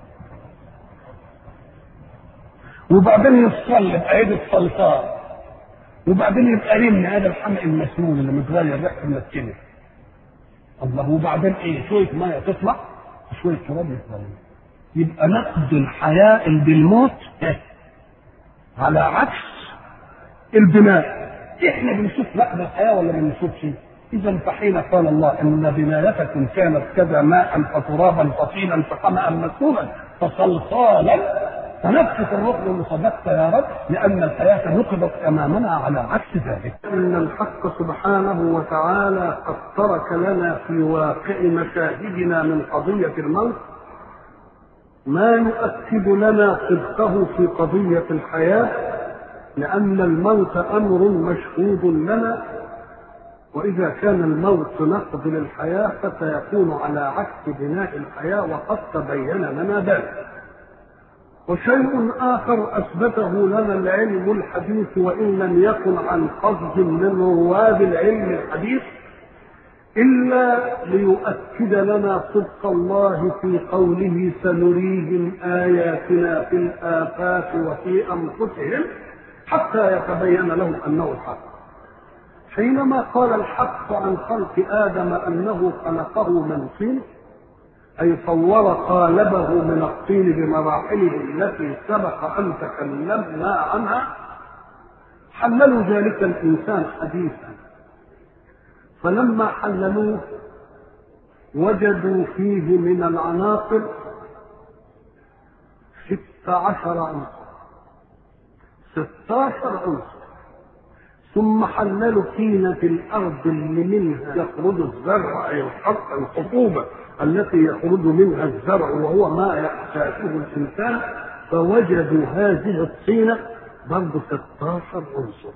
S1: وبعدين يتصلب عيد الصلصال وبعدين يبقى رمي هذا الحمق المسنون اللي متغير ريحته منتنه. الله. وبعدين ايه؟ شويه ميه تطلع وشويه تراب يطلع. يبقى نقد الحياه بالموت على عكس البناء. احنا بنشوف نقد الحياه ولا ما بنشوفش؟ اذا فحين قال الله ان بنايتكم كانت كذا ماء فترابا فطينا فحمأ مسنونا فصلصالا فنفس الركن اللي صدقت يا رب، لان الحياه نقضت امامنا على عكس ذلك. ان الحق سبحانه وتعالى قد ترك لنا في واقع مشاهدنا من قضيه الموت ما يؤكد لنا صدقه في قضيه الحياه، لان الموت امر مشهود لنا، واذا كان الموت نقض للحياه فسيكون على عكس بناء الحياه وقد تبين لنا ذلك. وشيء آخر أثبته لنا العلم الحديث وإن لم يكن عن قصد من رواد العلم الحديث إلا ليؤكد لنا صدق الله في قوله سنريهم آياتنا في الآفاق وفي أنفسهم حتى يتبين لهم أنه الحق. حينما قال الحق عن خلق آدم أنه خلقه من طين، أي صور قالبه من الطين بمراحله التي سبق أن تكلمنا عنها، حللوا ذلك الإنسان حديثا. فلما حللوه وجدوا فيه من العناصر ست عشر عنصر ست عشر عنصر ثم حللوا طينة الأرض اللي منها يخرج الزرع، أي الخطوبة التي يخرج منها الزرع وهو ما يحتاجه الإنسان، فوجدوا هذه الطينة برضه ستة عشر عنصر.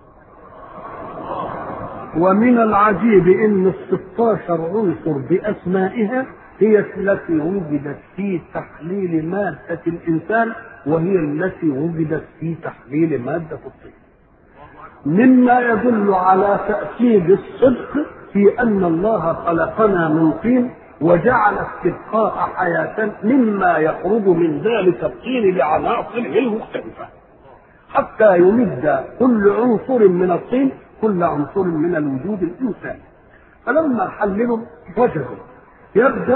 S1: ومن العجيب ان الستة عشر عنصر بأسمائها هي التي وجدت في تحليل مادة الإنسان وهي التي وجدت في تحليل مادة الطين، مما يدل على تأكيد الصدق في أن الله خلقنا من طين وجعل استبقاء حياة مما يخرج من ذلك الطين بعناصره المختلفة حتى يمد كل عنصر من الطين كل عنصر من الوجود الإنساني. فلما حللوا وجدوا يبدأ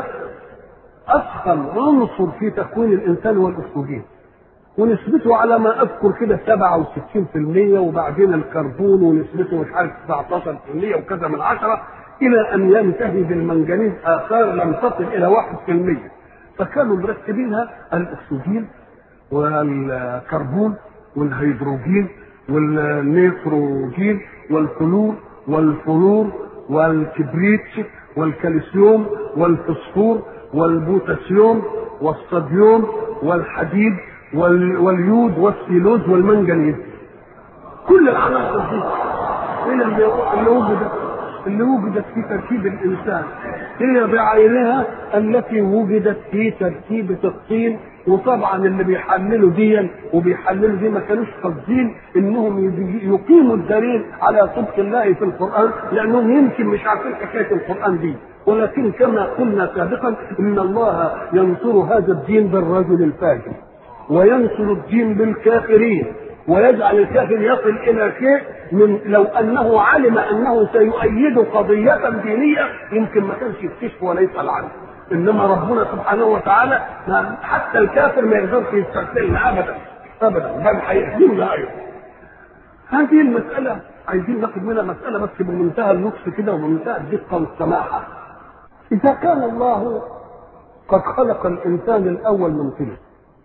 S1: أسخن عنصر في تكوين الإنسان هو الأكسجين، ونسبته على ما أذكر كده سبعة وستين في المية، وبعدين الكربون ونسبته مش عارف تسعة عشر في المية وكذا من عشرة، إلى أن ينتهي بالمنجنيز آثار لم تصل إلى واحد في المية. فكانوا مرتبينها الأكسجين والكربون والهيدروجين والنيتروجين والكلور والفلور والكبريت والكالسيوم والفوسفور والبوتاسيوم والصوديوم والحديد واليود والسيلوز والمنجنيز. كل العناصر دي اللي وجدت اللي وجدت في تركيب الانسان هي بعينها التي وجدت في تركيبة الطين. وطبعا اللي بيحللوا دي وبيحللوا دي ما كانوش قاصدين انهم يقيموا الدليل على صدق الله في القرآن، لانهم يمكن مش عارفين حكاية القرآن دي، ولكن كما قلنا سابقا ان الله ينصر هذا الدين بالرجل الفاجر وينصر الدين بالكافرين، ويجعل الكافر يصل الى شيء من لو انه علم انه سيؤيد قضية دينية يمكن ما كانش يكتشف ولا يسأل عنه. انما ربنا سبحانه وتعالى حتى الكافر ما يقدرش يستسلمها ابدا ابدا، بل هيهزمنا ايضا. هذه المسألة عايزين ناخد منها مسألة بس بمنتهى اللطف كده وبمنتهى الدقة والسماحة. إذا كان الله قد خلق الإنسان الأول من طين،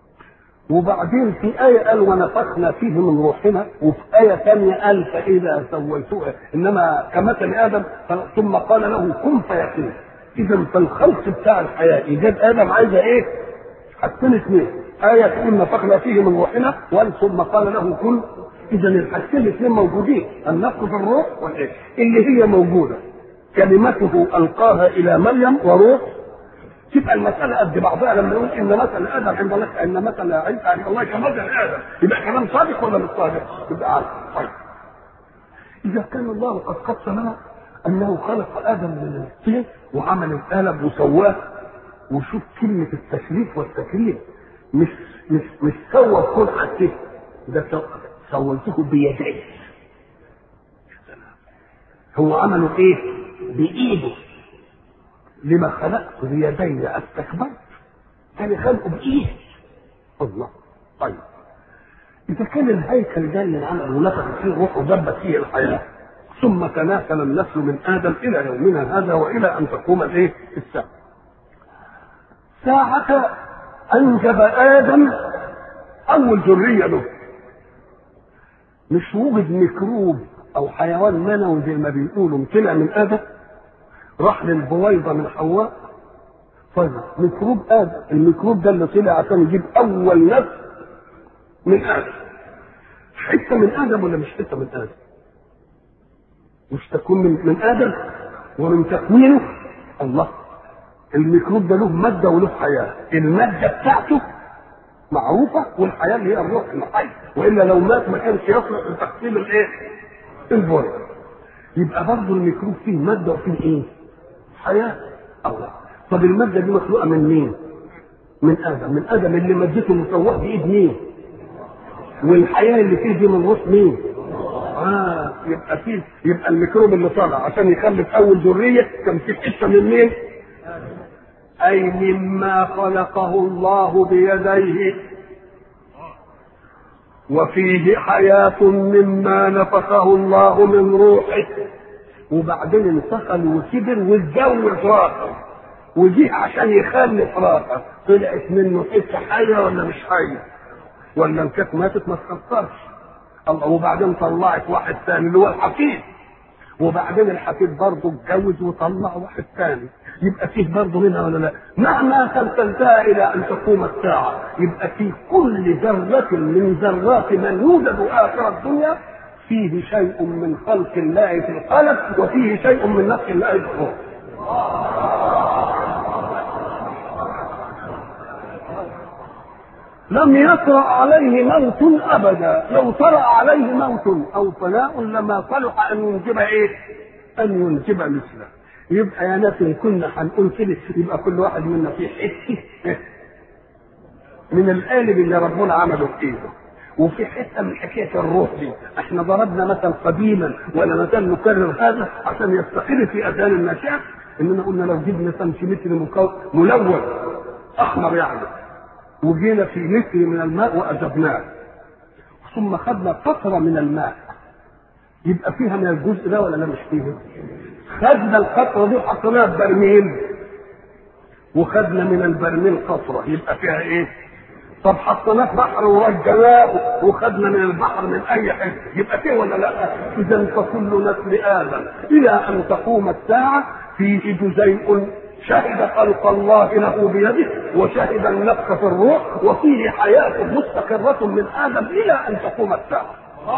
S1: وبعدين في آية قال ونفخنا فيه من روحنا، وفي آية ثانية قال فإذا سويته إنما كمثل آدم ثم قال له كن فيكون. إذا فالخلق بتاع الحياة إيجاد آدم عايزة إيه؟ حاجتين اثنين، آية تقول نفخنا فيه من روحنا، ثم قال له كن. إذا الحاجتين الاثنين موجودين، النفخ في الروح والإيه اللي هي موجودة، كلمته ألقاها إلى مريم وروح. تبقى المسألة قد بعضها لما نقول إن مثل آدم عند الله إن مثل عيسى عند الله كمثل آدم، يبقى كلام صادق ولا مش صادق؟ يبقى عارف. طيب إذا كان الله قد قص لنا أنه خلق آدم من الطين وعمل الآلة وسواه، وشوف كلمة التشريف والتكريم، مش مش مش سوى كل حاجته، ده سويته بيديه. هو عمله ايه؟ بإيده. لما خلقت بيدي استكبرت؟ كان خلقه بإيد الله. طيب إذا كان الهيكل ده اللي عمله ونفخ فيه الروح ودبت فيه الحياة، ثم تناسل النسل من آدم إلى يومنا هذا وإلى أن تقوم الإيه؟ الساعة. ساعة أنجب آدم أول ذرية له، مش وجد ميكروب أو حيوان منوي زي ما بيقولوا طلع من آدم راح للبويضة من حواء. طيب ميكروب آدم، الميكروب ده اللي طلع عشان يجيب أول نفس من آدم، حتة من آدم ولا مش حتة من آدم؟ مش تكون من, من آدم ومن تكوينه الله. الميكروب ده له مادة وله حياة، المادة بتاعته معروفة والحياة اللي هي الروح الحي، وإلا لو مات ما كانش يصلح لتقسيم الإيه؟ البويضة. يبقى برضه الميكروب فيه مادة وفيه إيه؟ حياة الله. طب المادة دي مخلوقة من مين؟ من آدم. من آدم اللي مادته مسواه بإيد مين؟ والحياة اللي فيه دي من روح مين؟ آه يبقى فيه، يبقى الميكروب اللي طلع عشان يخلف أول ذرية كان فيه حتة من مين؟ أي مما خلقه الله بيديه، وفيه حياة مما نفخه الله من روحه. وبعدين انتقل وكبر واتجوز راسه وجيه عشان يخلف راسه، طلعت منه حته حيه ولا مش حيه؟ ولا كانت ماتت ما تخسرش الله. وبعدين طلعت واحد ثاني اللي هو الحفيد، وبعدين الحفيد برضه اتجوز وطلع واحد ثاني، يبقى فيه برضه منها ولا لا؟ مهما سلسلتها الى ان تقوم الساعه يبقى في كل ذره من ذرات من يوجد اخر الدنيا فيه شيء من خلق الله في القلب، وفيه شيء من نفس الله في الروح. لم يطرأ عليه موت ابدا، لو طرأ عليه موت او فناء لما صلح ان ينجب ايه؟ ان ينجب مثله. يبقى يا ناس كنا هنقول كده، يبقى كل واحد منا فيه حته من القالب اللي ربنا عمله في ايده، وفي حته من حكايه الروح دي. احنا ضربنا مثل قديما ولا مثل نكرر هذا عشان يستقر في اذهان الناشئه، اننا قلنا لو جبنا سنتيمتر ملون احمر يعني وجينا في لتر من الماء واذبناه، ثم خدنا قطره من الماء، يبقى فيها من الجزء ده ولا لا مش فيه؟ خدنا القطره دي وحطيناها في برميل، وخدنا من البرميل قطره، يبقى فيها ايه؟ طب حطيناه في بحر ورجناه وخدنا من البحر من اي حته، يبقى فيه ولا لا؟ اذا فكل نسل ادم الى ان تقوم الساعه فيه جزيء شهد خلق الله له بيده، وشهد النفخ في الروح، وفيه حياه مستقره من ادم الى ان تقوم الساعه.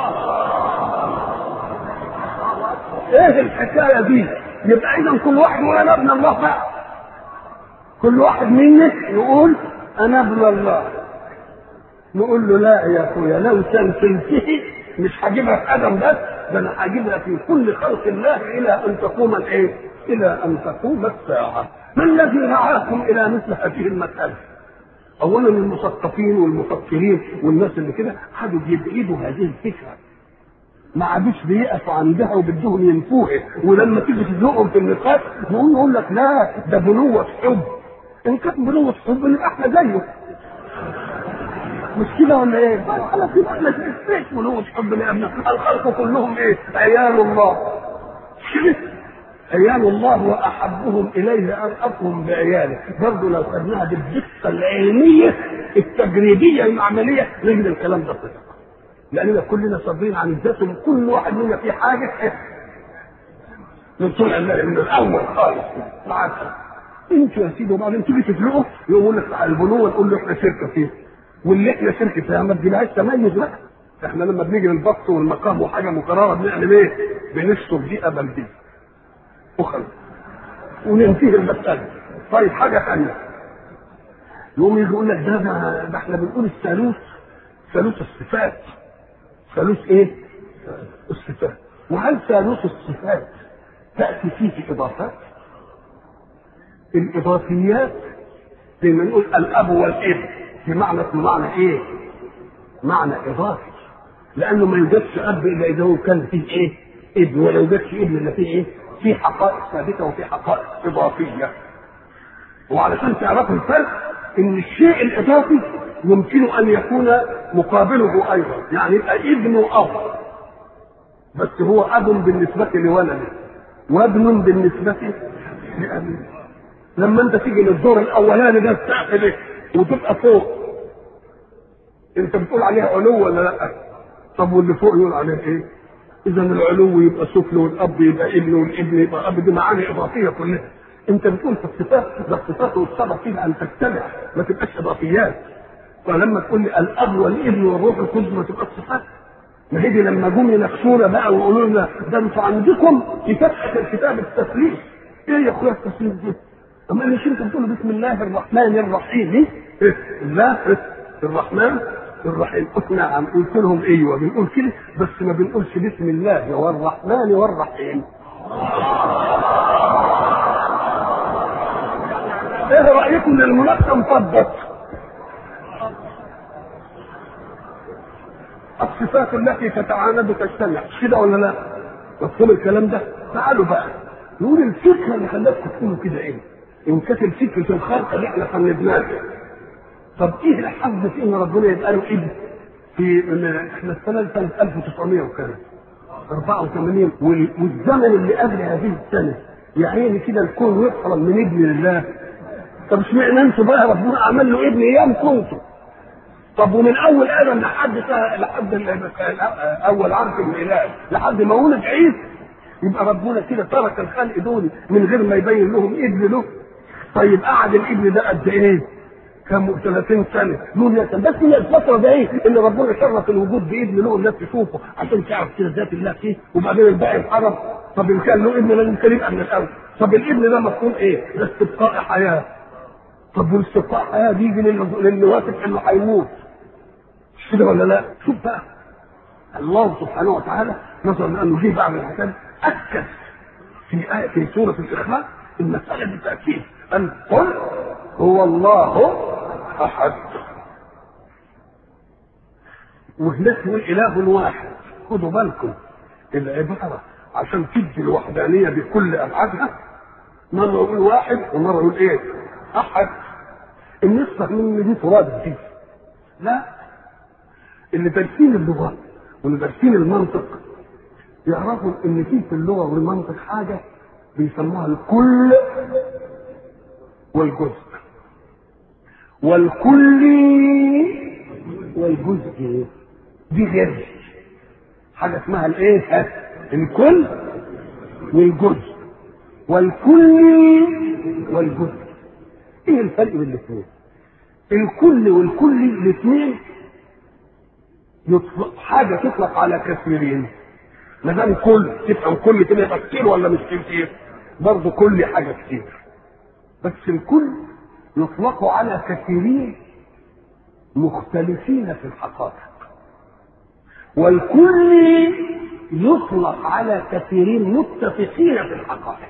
S1: ايه الحكايه دي؟ يبقى اذا كل واحد ولا ابن الله بقى، كل واحد منا يقول انا ابن الله. نقول له لا يا اخويا، لو كان تنتهي مش هجيبها في ادم بس، ده انا هجيبها في كل خلق الله الى ان تقوم الايه؟ الى ان تقوم الساعه. ما الذي رعاكم الى مثل هذه المساله؟ اولا المثقفين والمفكرين والناس اللي كده حدوا يبعدوا هذه الفكره، ما عادوش بيقفوا عندها وبدهم ينفوها، ولما تيجي تزنقهم في النقاش نقول يقول لك لا ده بنوة حب. ان كانت بنوة حب نبقى احنا زيه، مش كده ولا ايه؟ خلاص يبقى احنا ايش بنوة حب لابناء الخلق كلهم ايه؟ عيال الله. عيال الله واحبهم اليه ارأفهم بعياله. برضه لو خدناها بالدقه العلميه التجريبيه العمليه نجد الكلام ده صدق، لاننا كلنا صابرين عن الذات، وكل واحد منا في حاجه من طلع الله من الاول خالص معاك. انتوا يا سيدي وبعدين تيجي تفرقوا يقول لك البنوه نقول له احنا شركه فيه واللي احنا شركه فيها ما تجيبهاش تميز بقى. احنا لما بنيجي للبط والمقام وحاجه مكرره بنعمل ايه؟ بنشطب دي قبل دي وخلاص وننتهي المساله. طيب حاجه ثانيه يقوم يجي يقول لك ده ده احنا بنقول الثالوث ثالوث الصفات. ثالوث ايه؟ الصفات. وهل ثالوث الصفات تاتي فيه اضافات؟ الاضافيات زي ما نقول الاب والابن بمعنى بمعنى ايه؟ معنى اضافي، لانه ما يوجدش اب الا اذا هو كان فيه ايه؟ ابن، ولا يوجدش ابن الا فيه ايه؟ في حقائق ثابته وفي حقائق اضافيه. وعلشان تعرفوا الفرق ان الشيء الاضافي يمكن ان يكون مقابله ايضا، يعني يبقى ابن واب بس هو اب بالنسبه لولده وابن بالنسبه لابيه. لما انت تيجي للدور الاولاني ده السقف ده وتبقى فوق انت بتقول عليها علو ولا لا؟ طب واللي فوق يقول عليها ايه؟ اذا العلو يبقى سفل والاب يبقى ابن والابن يبقى اب، دي معاني اضافيه كلها. انت بتقول في الصفات ده الصفات والصفات فيها ان تجتمع ما تبقاش اضافيات. فلما تقول لي الاب والابن والروح القدس ما تبقاش صفات. ما هي دي لما جم يناقشونا بقى ويقولوا لنا ده انتوا عندكم في فتحه الكتاب التثليث. ايه يا اخويا التثليث ده؟ اما مش انت بتقولوا بسم الله الرحمن الرحيم؟ ايه؟ الله الرحمن الرحيم. قلت نعم. قلت لهم ايوه بنقول كده بس ما بنقولش بسم الله والرحمن والرحيم. ايه رايكم ان المناقشه مطبق؟ الصفات التي تتعاند تجتمع كده ولا لا؟ مفهوم الكلام ده؟ تعالوا بقى نقول الفكره اللي خلاكم تقولوا كده ايه؟ ان كانت الفكره في الخلق اللي احنا فندناها. طب ايه الحظ في ان ربنا يبقى له ابن؟ في احنا السنه سنه ألف وتسعمائة وكذا أربعة وثمانين والزمن اللي قبل هذه السنه يعني كده الكون يحرم من ابن الله. طب اشمعنى انتوا بقى ربنا عمل له ابن ايام كنتوا؟ طب ومن اول ادم لحد لحد اول عرش الاله لحد ما ولد عيسى يبقى ربنا كده ترك الخلق دول من غير ما يبين لهم ابن له. طيب قعد الابن ده قد ايه؟ كم ثلاثين سنه دنيا. بس هي الفتره دي ايه؟ ان ربنا شرف الوجود بابن له الناس تشوفه عشان تعرف كده ذات الله فيه وبعدين الباقي اتحرم. طب ان كان له ابن لازم كان يبقى من الاول. طب الابن ده مفهوم ايه؟ ده استبقاء حياه. طب والاستبقاء حياه دي يجي للي واثق انه هيموت مش كده ولا لا؟ شوف بقى الله سبحانه وتعالى نظرا لانه جه بعد الحساب اكد في آية في سوره الاخلاص المساله بالتاكيد ان قل هو الله احد. وهناك يقول اله واحد. خدوا بالكم العباره عشان تدي الوحدانيه بكل ابعادها مره يقول واحد ومره يقول ايه؟ احد. الناس فاهمين ان دي تراد دي. لا، اللي دارسين اللغه واللي دارسين المنطق يعرفوا ان في في اللغه والمنطق حاجه بيسموها الكل والجزء. والكل والجزء دي غير حاجه اسمها الايه؟ الكل والجزء. والكل والجزء ايه الفرق بين الاثنين؟ الكل والكل الاثنين يطلق حاجه تطلق على كثيرين. ما دام كل تفهم كل كده يبقى كتير ولا مش كتير؟ برضه كل حاجه كتير. بس الكل يطلق على كثيرين مختلفين في الحقائق. والكل يطلق على كثيرين متفقين في الحقائق.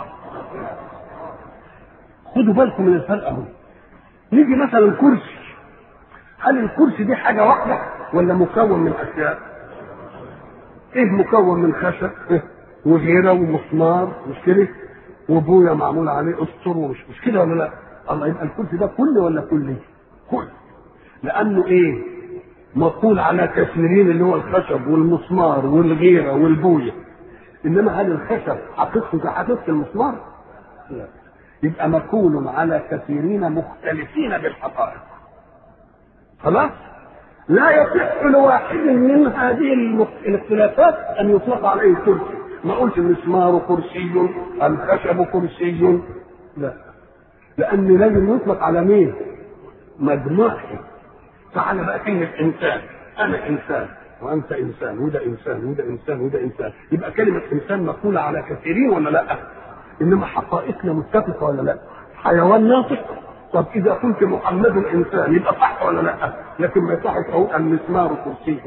S1: خدوا بالكم من الفرق اهو. نيجي مثلا الكرسي. هل الكرسي دي حاجه واحده ولا مكون من اشياء؟ ايه مكون من خشب وغيره ومسمار مش كده وبويه معمول عليه اسطر ومش مش كده ولا لا؟ الله، يبقى الكرسي ده كل ولا كلي؟ كل. لانه ايه؟ مقول على كثيرين اللي هو الخشب والمسمار والغيره والبويه. انما هل الخشب حقيقته كحقيقه المسمار؟ لا. يبقى مكون على كثيرين مختلفين بالحقائق. خلاص؟ لا يصح لواحد من هذه الاختلافات ان يطلق عليه كرسي. ما قلت المسمار كرسي، الخشب كرسي، لا. لأن لازم يطلق على مين؟ مجموعة. تعالى بقى كلمة إنسان، أنا إنسان وأنت إنسان وده إنسان وده إنسان وده إنسان، يبقى كلمة إنسان مقولة على كثيرين ولا لأ؟ إنما حقائقنا متفقة ولا لأ؟ حيوان ناطق. طب إذا قلت محمد إنسان يبقى صح ولا لأ؟ لكن ما يصحش أقول المسمار كرسي.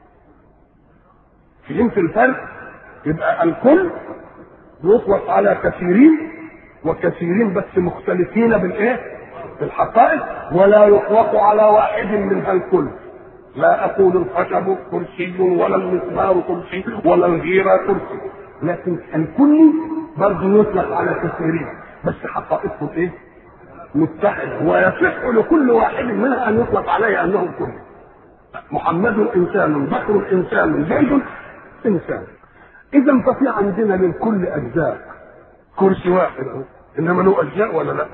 S1: فهمت الفرق؟ يبقى الكل يطلق على كثيرين، وكثيرين بس مختلفين بالايه؟ بالحقائق، ولا يطلق على واحد منها الكل. لا اقول الخشب كرسي ولا المسمار كرسي ولا الغيرة كرسي، لكن الكل برضه يطلق على كثيرين بس حقائقهم ايه؟ متحدة، ويصح لكل واحد منها ان يطلق عليه انه كل. محمد انسان، بكر انسان، زيد انسان. اذا ففي عندنا للكل اجزاء، كرسي واحد اهو انما له اجزاء ولا لا؟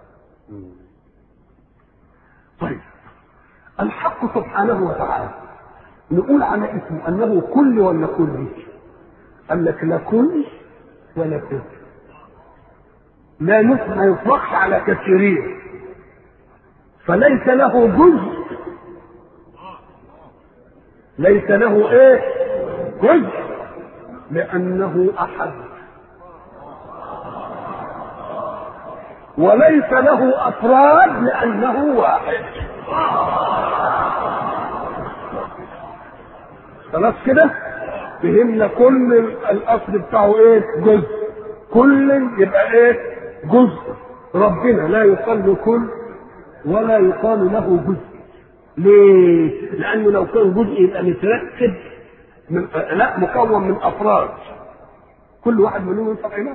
S1: طيب الحق سبحانه وتعالى نقول على اسمه انه كل ولا كل؟ قال لك لا كل ولا كل، لا ما يطلقش على كثيرين، فليس له جزء، ليس له ايه؟ جزء، لانه احد. وليس له افراد لانه واحد. خلاص كده فهمنا كل الاصل بتاعه ايه؟ جزء. كل يبقى ايه؟ جزء. ربنا لا يقال كل ولا يقال له جزء. ليه؟ لانه لو كان جزء يبقى متركب من لا مكون من افراد، كل واحد منهم ينفع علاج.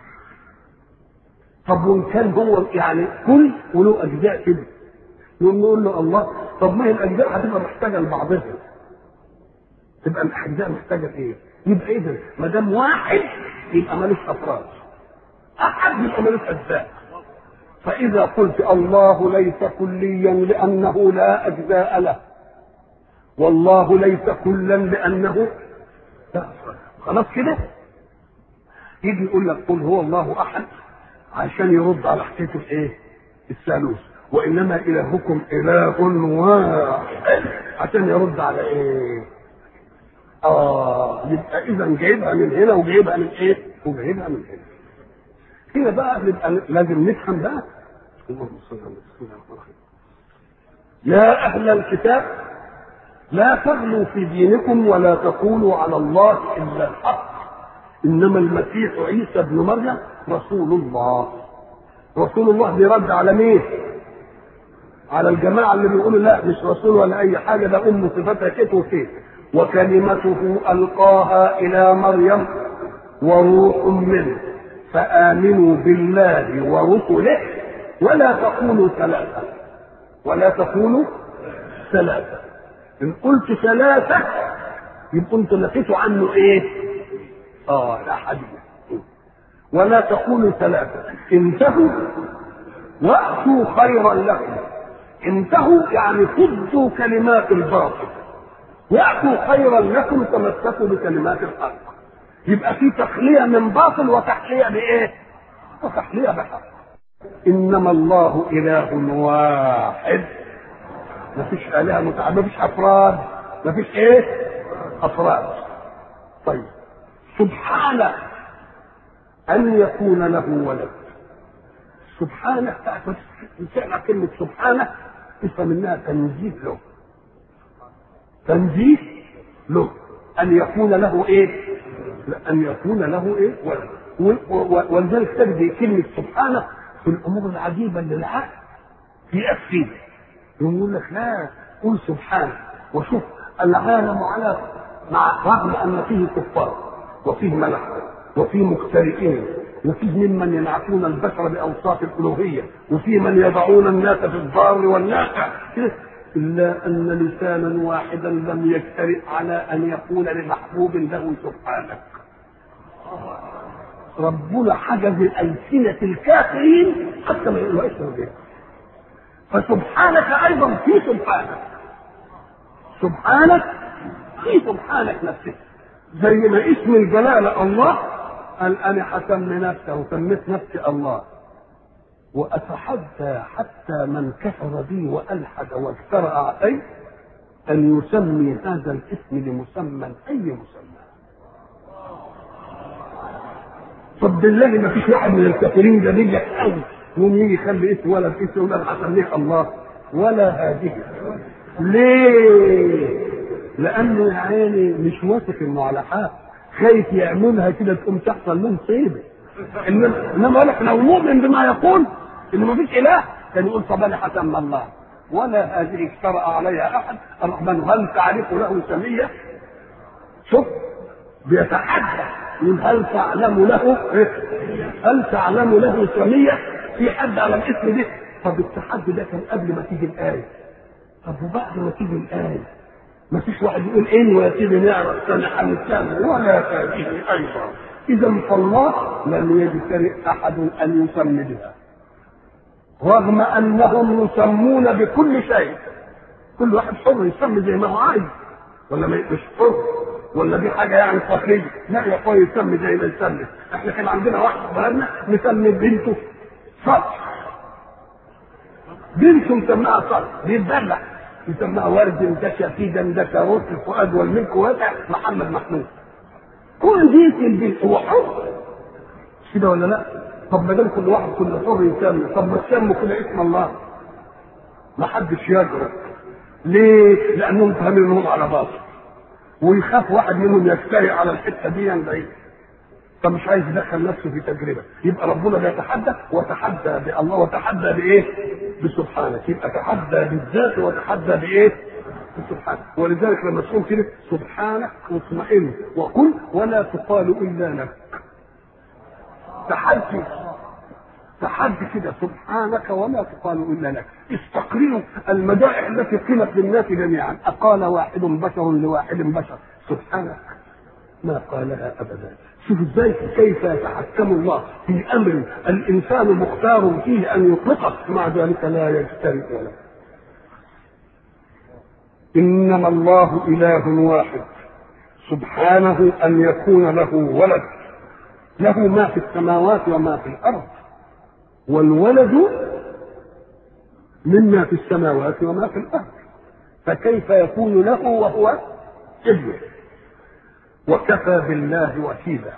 S1: طب وان كان هو يعني كل وله اجزاء كده، يقوم نقول له الله طب ما هي الاجزاء هتبقى محتاجه لبعضها، تبقى الاجزاء محتاجه ايه؟ يبقى اذا ما دام واحد يبقى مالوش افراد، احد يبقى مالوش اجزاء. فاذا قلت الله ليس كليا لانه لا اجزاء له، والله ليس كلا لانه لا، خلاص كده يجي يقول لك قل هو الله احد عشان يرد على حكايه الايه؟ الثالوث. وانما الهكم اله واحد عشان يرد على ايه؟ اه يبقى اذا جايبها من هنا وجايبها من ايه؟ وجايبها من هنا. كده بقى نبقى لازم نفهم بقى. اللهم صل على سيدنا محمد. يا اهل الكتاب لا تغلوا في دينكم ولا تقولوا على الله الا الحق، انما المسيح عيسى ابن مريم رسول الله. رسول الله بيرد على مين؟ على الجماعه اللي بيقولوا لا مش رسول ولا اي حاجه، ده ام صفتها كده وكده. وكلمته القاها الى مريم وروح منه فامنوا بالله ورسله ولا تقولوا ثلاثه، ولا تقولوا ثلاثه. ان قلت ثلاثه يبقى انتوا نفيتوا عنه ايه؟ اه الاحاديه. ولا تقولوا ثلاثه، انتهوا واتوا خيرا لكم. انتهوا يعني فضوا كلمات الباطل، واتوا خيرا لكم تمسكوا بكلمات الحق. يبقى في تخليه من باطل وتحليه بايه؟ وتحليه بحق. انما الله اله واحد، ما فيش الهه متعدده، ما فيش افراد، ما فيش ايه؟ افراد. طيب سبحانه ان يكون له ولد. سبحانه تسمع كلمه سبحانه تفهم منها تنزيه له، تنزيه له ان يكون له ايه؟ ان يكون له ايه؟ ولد. ولذلك تجد كلمه سبحانه في الامور العجيبه اللي العقل في أفسيد يقول لك لا قول سبحانه. وشوف العالم على مع رغم ان فيه كفار وفيه ملحده وفيه مخترئين وفيه ممن ينعتون البشر باوصاف الالوهيه وفيه من يضعون الناس في الضار والنافع، الا ان لسانا واحدا لم يجترئ على ان يقول لمحبوب له سبحانك. ربنا حجز الألسنة الكافرين حتى ما يقولوا اسمه به. فسبحانك ايضا في سبحانك، سبحانك في سبحانك نفسك. زي ما اسم الجلالة الله قال انا حسمي نفسه وسميت نفسي الله، وأتحدى حتى من كفر بي وألحد واجترأ علي أن يسمي هذا الاسم لمسمى أي مسمى. طب بالله ما فيش واحد من الكافرين ده بيجي قوي يوم يجي يخلي اسم ولا اسم ولا حسنيك الله ولا هذه. ليه؟ لأنه يا عيني مش واثق إنه على حق، خايف يعملها كده تقوم تحصل له مصيبة. إنما لك لو مؤمن بما يقول إنه ما فيش إله كان يقول طب أنا حسن الله ولا هذه اجترأ عليها أحد. الرحمن هل تعرف له سمية؟ شوف بيتحدى من هل تعلم له هل تعلم له سمية؟ في حد على الاسم ده؟ طب التحدي ده كان قبل ما تيجي الآية. طب وبعد ما تيجي الآية ما فيش واحد يقول إن ويا سيدي نعرف سمح الإنسان ولا تأتيه أيضا. إذا فالله لم يجترئ أحد أن يسمي بها رغم أنهم يسمون بكل شيء. كل واحد حر يسمي زي ما هو عايز ولا مش حر ولا دي حاجه يعني فخريه؟ لا يا اخويا يسمي زي ما يسمي. احنا كان عندنا واحد بلدنا مسمي بنته صقر، بنته مسماها صقر بيتدلع يسماها ورد ده شفيدا ده كاروت الفؤاد والملك واسع محمد محمود. كل دي البنت هو حر كده ولا لا؟ طب ما دام كل واحد كل حر يسمي، طب ما تسموا كل اسم الله ما حدش يجرؤ. ليه؟ لانهم فاهمين انهم على باطل ويخاف واحد منهم يجترئ على الحته دي بعيد فمش عايز يدخل نفسه في تجربه. يبقى ربنا بيتحدى وتحدى بالله وتحدى بايه؟ بسبحانك. يبقى تحدى بالذات وتحدى بايه؟ بسبحانك. ولذلك لما تقول كده سبحانك واطمئن وقل ولا تقال الا لك. تحدي تحدي كده سبحانك ولا تقال الا لك. استقرنوا المدائح التي قيلت للناس جميعا. اقال واحد بشر لواحد بشر سبحانك ما قالها ابدا. شوف ازاي كيف يتحكم الله في امر الانسان مختار فيه ان يطلقه مع ذلك لا يجترئ له. انما الله اله واحد سبحانه ان يكون له ولد، له ما في السماوات وما في الارض، والولد مما في السماوات وما في الارض، فكيف يكون له وهو ابنه؟ وكفى بالله وكيلا.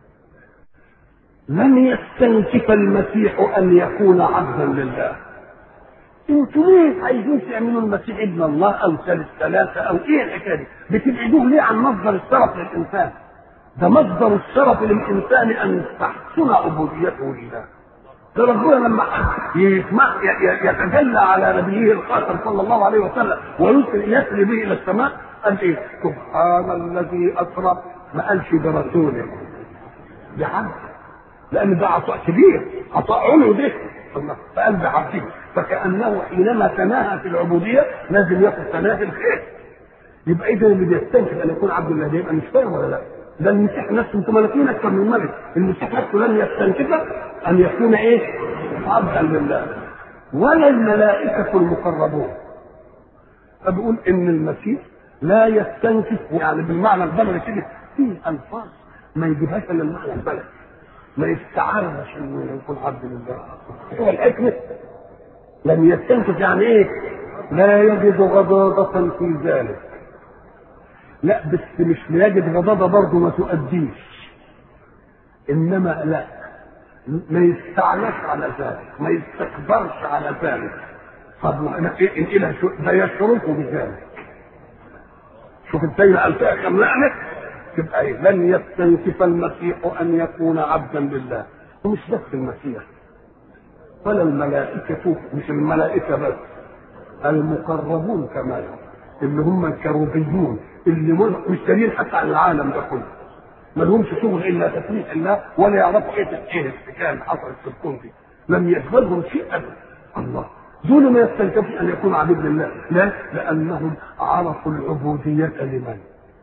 S1: لم يستنكف المسيح ان يكون عبدا لله. انتوا ليه عايزين تعملوا المسيح ابن الله او ثالث ثلاثه او ايه الحكايه دي؟ بتبعدوه ليه عن مصدر الشرف للانسان؟ ده مصدر الشرف للانسان ان تحسن عبوديته لله. ده ربنا لما يتجلى على نبيه الخاتم صلى الله عليه وسلم ويسري به الى السماء قال ايه؟ سبحان الذي اسرى، ما قالش برسوله بعبد، لان ده عطاء كبير، عطاء علو ده فقال بعبده. فكانه حينما تناهى في العبوديه لازم ياخذ تناهي الخير. يبقى اذا اللي بيستنكف ان يكون عبد الله يبقى مش فاهم ولا لا؟ ده المسيح نفسه انتم ملكين اكثر من ملك. المسيح نفسه لن يستنكف ان يكون ايه؟ عبدا لله. ولا الملائكه المقربون. فبقول ان المسيح لا يستنكف يعني بالمعنى البلدي كده في الفاظ ما يجيبهاش الا المعنى البلدي، ما يستعرش انه يكون عبد لله. هو الحكمه لم يستنكف يعني ايه؟ لا يجد غضاضة في ذلك. لا بس مش يجد غضاضة برضه ما تؤديش، انما لا ما يستعلاش على ذلك، ما يستكبرش على ذلك. طب انقلها شو ده يشرفه بذلك. شوف ازاي قالتها كم لعنه تبقى ايه؟ لن يستنكف المسيح ان يكون عبدا لله. ومش بس المسيح ولا الملائكة، مش الملائكة بس، المقربون كمان اللي هم الكروبيون اللي مش دليل حتى عن العالم ده كله، ما لهمش شغل الا تسبيح الله ولا يعرفوا ايه ايه الحكايه اللي حصلت في الكون دي، لم يشغلهم شيء ابدا. الله دول ما يستنكفوا ان يكونوا عبيد لله، لا لانهم عرفوا العبوديه لمن؟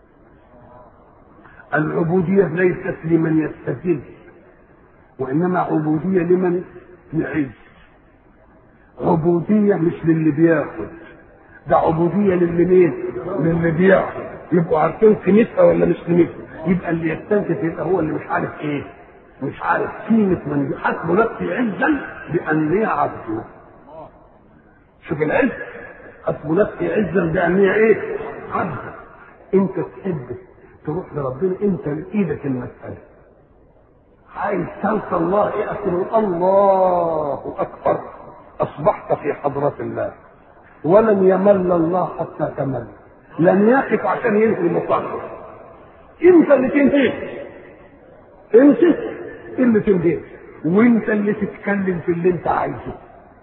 S1: العبوديه ليست لمن يستذل، وانما عبوديه لمن يعز. عبوديه مش للي بياخد، ده عبوديه للي مين؟ للي بياخد. يبقوا عارفين قيمتها ولا مش قيمتها. يبقى اللي يستنكف يبقى هو اللي مش عارف ايه، مش عارف قيمة من حسب نفسي عزا بأني عبده. شوف العز، حسب نفسي عزا بأني ايه؟ عبده. انت تحب تروح لربنا، انت بايدك المسألة. عايز تلقى الله ايه؟ اقول الله اكبر، اصبحت في حضرة الله، ولن يمل الله حتى تمل، لن يقف عشان ينهي المصالح. انت اللي تنهي، انت اللي تنهي، وانت اللي تتكلم في اللي انت عايزه،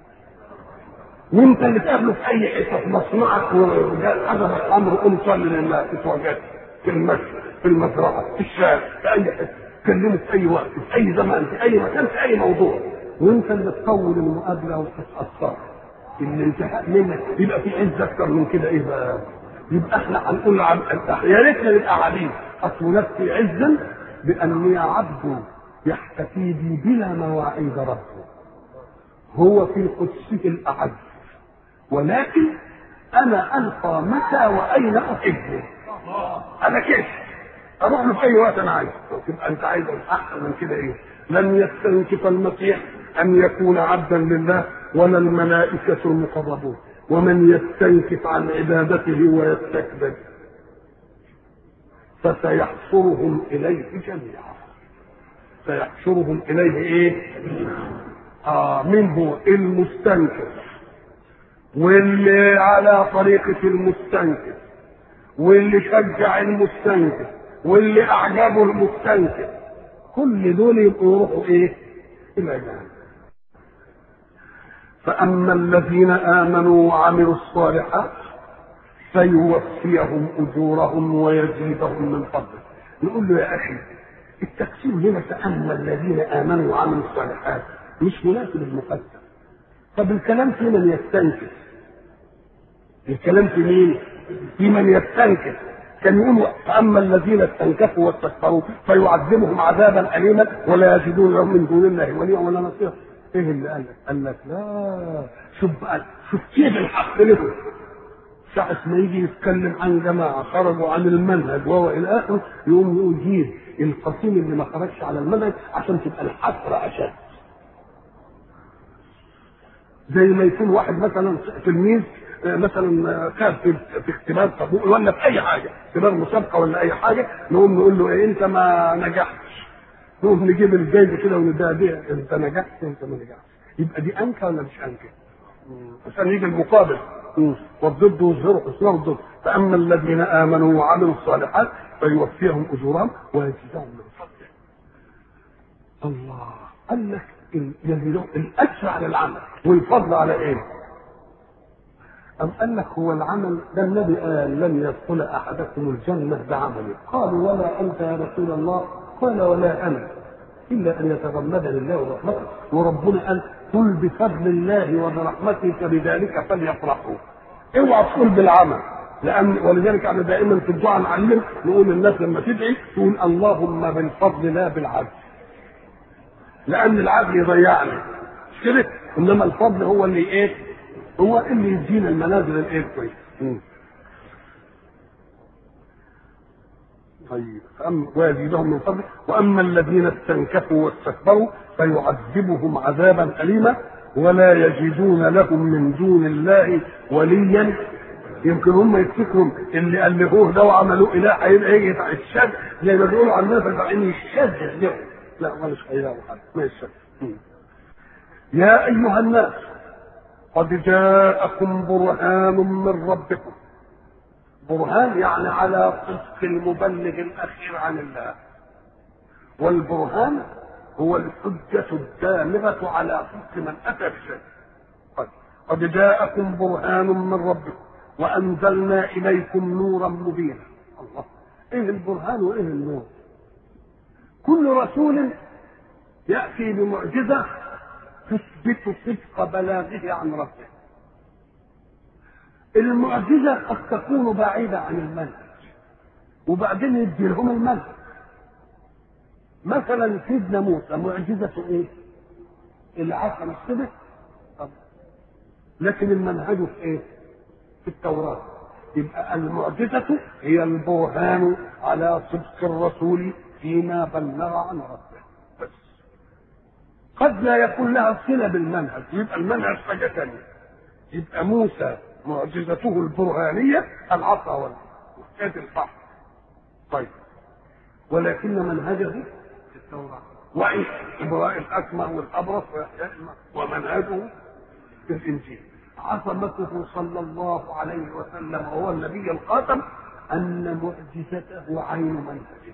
S1: وانت اللي تقابله في اي حته في مصنعك وعجبك امر قوم صلي لله، تتواجد في المسجد، في المزرعه، في الشارع، في اي حته، تكلمه في اي وقت، في اي زمان، في اي مكان، في اي موضوع، وانت اللي تطول المقابله وتتاثر. الانتهاء منك يبقى في عز اكثر من كده ايه بقى؟ يبقى احنا هنقول عن يا ريتنا نبقى عبيد. اصل نفسي عزا باني عبد يحتفي بي بلا مواعيد ربه، هو في قدسه الاعز، ولكن انا القى متى واين احبه. انا كيف اروح له في اي وقت انا عايز. تبقى انت عايز احسن من كده ايه؟ لم يستنكف المسيح ان يكون عبدا لله ولا الملائكه المقربون، ومن يستنكف عن عبادته ويستكبر فسيحشرهم اليه جميعا. سيحشرهم اليه ايه؟ اه منه المستنكف، واللي على طريقة المستنكف، واللي شجع المستنكف، واللي اعجبه المستنكف، كل دول يبقوا يروحوا ايه؟ الى جهنم. فاما الذين امنوا وعملوا الصالحات فيوفيهم اجورهم ويزيدهم من فضله. نقول له يا اخي التقسيم هنا فاما الذين امنوا وعملوا الصالحات مش مناسب المقدم. طب الكلام في من يستنكف، الكلام في مين؟ في من يستنكف. كان يقول فاما الذين استنكفوا واستكبروا فيعذبهم عذابا اليما ولا يجدون لهم من دون الله وليا ولا نصيرا. ايه اللي قال لك؟ قال لك لا، شوف بقى، شوف كيف الحق له ساعة ما يجي يتكلم عن جماعة خرجوا عن المنهج وهو إلى آخره، يقوم يقول جيل القسيم اللي ما خرجش على المنهج عشان تبقى الحسرة أشد. زي ما يكون واحد مثلا تلميذ مثلا كان في في اختبار طابور ولا في أي حاجة، اختبار مسابقة ولا أي حاجة، نقوم نقول له إيه أنت ما نجحتش، نقوم نجيب الجايزة كده ونديها بيها أنت نجحت أنت ما نجحتش. يبقى دي أنكى ولا مش أنكى؟ عشان يجي المقابل والضد يظهروا حسنه الضد. فاما الذين امنوا وعملوا الصالحات فيوفيهم اجورهم ويزيدهم من فضله. الله قال لك يزيدهم الاجر على العمل والفضل على ايه؟ ام قال لك هو العمل ده النبي قال لن يدخل احدكم الجنه بعمله، قالوا ولا انت يا رسول الله؟ قال ولا انا الا ان يتغمدني الله ورحمته، وربنا قال قل بفضل الله وبرحمته فبذلك فليفرحوا. اوعى تقول بالعمل، لان ولذلك احنا دائما في الدعاء نعلم نقول للناس لما تدعي تقول اللهم بالفضل لا بالعدل، لان العدل يضيعني مش كده، انما الفضل هو اللي ايه؟ هو اللي يدينا المنازل الايه كويس. طيب ويزيدهم من فضله. واما الذين استنكفوا واستكبروا فيعذبهم عذابا اليما ولا يجدون لهم من دون الله وليا. يمكن هم يفتكروا اللي الفوه ده وعملوه اله هيبقى يجي الشد زي ما بيقولوا عندنا في البعين الشد ده، لا مالش هيلاقوا حد ما الشد. يا ايها الناس قد جاءكم برهان من ربكم. برهان يعني على صدق المبلغ الاخير عن الله، والبرهان هو الحجة الدامغة على صدق من اتى بشيء. قد جاءكم برهان من ربكم وانزلنا اليكم نورا مبينا. الله، ايه البرهان وايه النور؟ كل رسول ياتي بمعجزه تثبت صدق بلاغه عن ربه. المعجزه قد تكون بعيده عن المنهج وبعدين يدي لهم المنهج. مثلا سيدنا موسى معجزته ايه؟ العصا مش كده؟ لكن المنهج في ايه؟ في التوراه. يبقى المعجزه هي البرهان على صدق الرسول فيما بلغ عن ربه بس. قد لا يكون لها صلة بالمنهج، يبقى المنهج حاجة ثانية. يبقى موسى معجزته البرهانية العصا والحكاية البحر. طيب ولكن منهجه التوراة وعيسى إبراء الأكمه والأبرص وإحياء الموتى، ومنهجه في الإنجيل. عظمته صلى الله عليه وسلم وهو النبي الخاتم أن معجزته عين منهجه.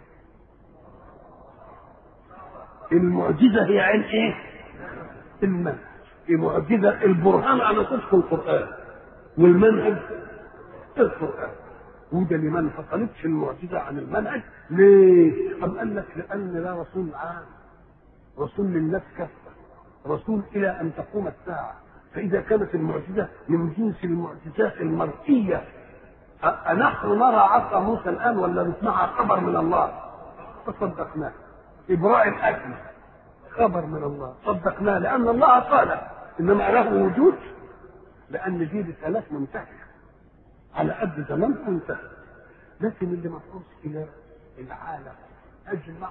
S1: المعجزة هي عين إيه؟ المنهج. المعجزة البرهان على صدق القرآن، والمنهج القرآن. وده اللي ما انفصلتش المعجزة عن المنهج. ليه؟ أم قال لك لأن لا رسول عام، رسول للناس كافة، رسول إلى أن تقوم الساعة. فإذا كانت المعجزة من جنس المعجزات المرئية، أنحن نرى عصا موسى الآن ولا نسمعها خبر من الله؟ فصدقناه. إبراء الأكمه خبر من الله، صدقناه لأن الله قال. إنما له وجود لأن دي رسالات منتهية على قد زمان منتهى. لكن اللي مفروض إلى العالم أجمع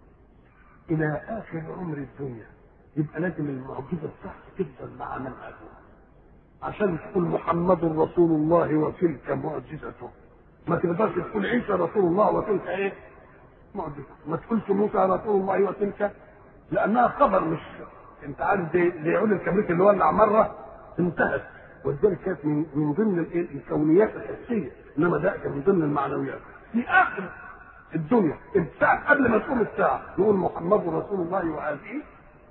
S1: إلى آخر عمر الدنيا، يبقى لازم المعجزة بتاعته تفضل مع من أدوى، عشان تقول محمد رسول الله وتلك معجزته. ما تقدرش تقول عيسى رسول الله وتلك ايه؟ معجزة. ما تقولش موسى رسول الله وتلك، لأنها خبر. مش أنت عارف زي زي عود الكبريت اللي ولع مرة انتهت، ولذلك كانت من من ضمن الايه؟ الكونيات الحسية، إنما ده كان من ضمن المعنويات. في آخر الدنيا الساعة قبل ما تقوم الساعة نقول محمد رسول الله وهذه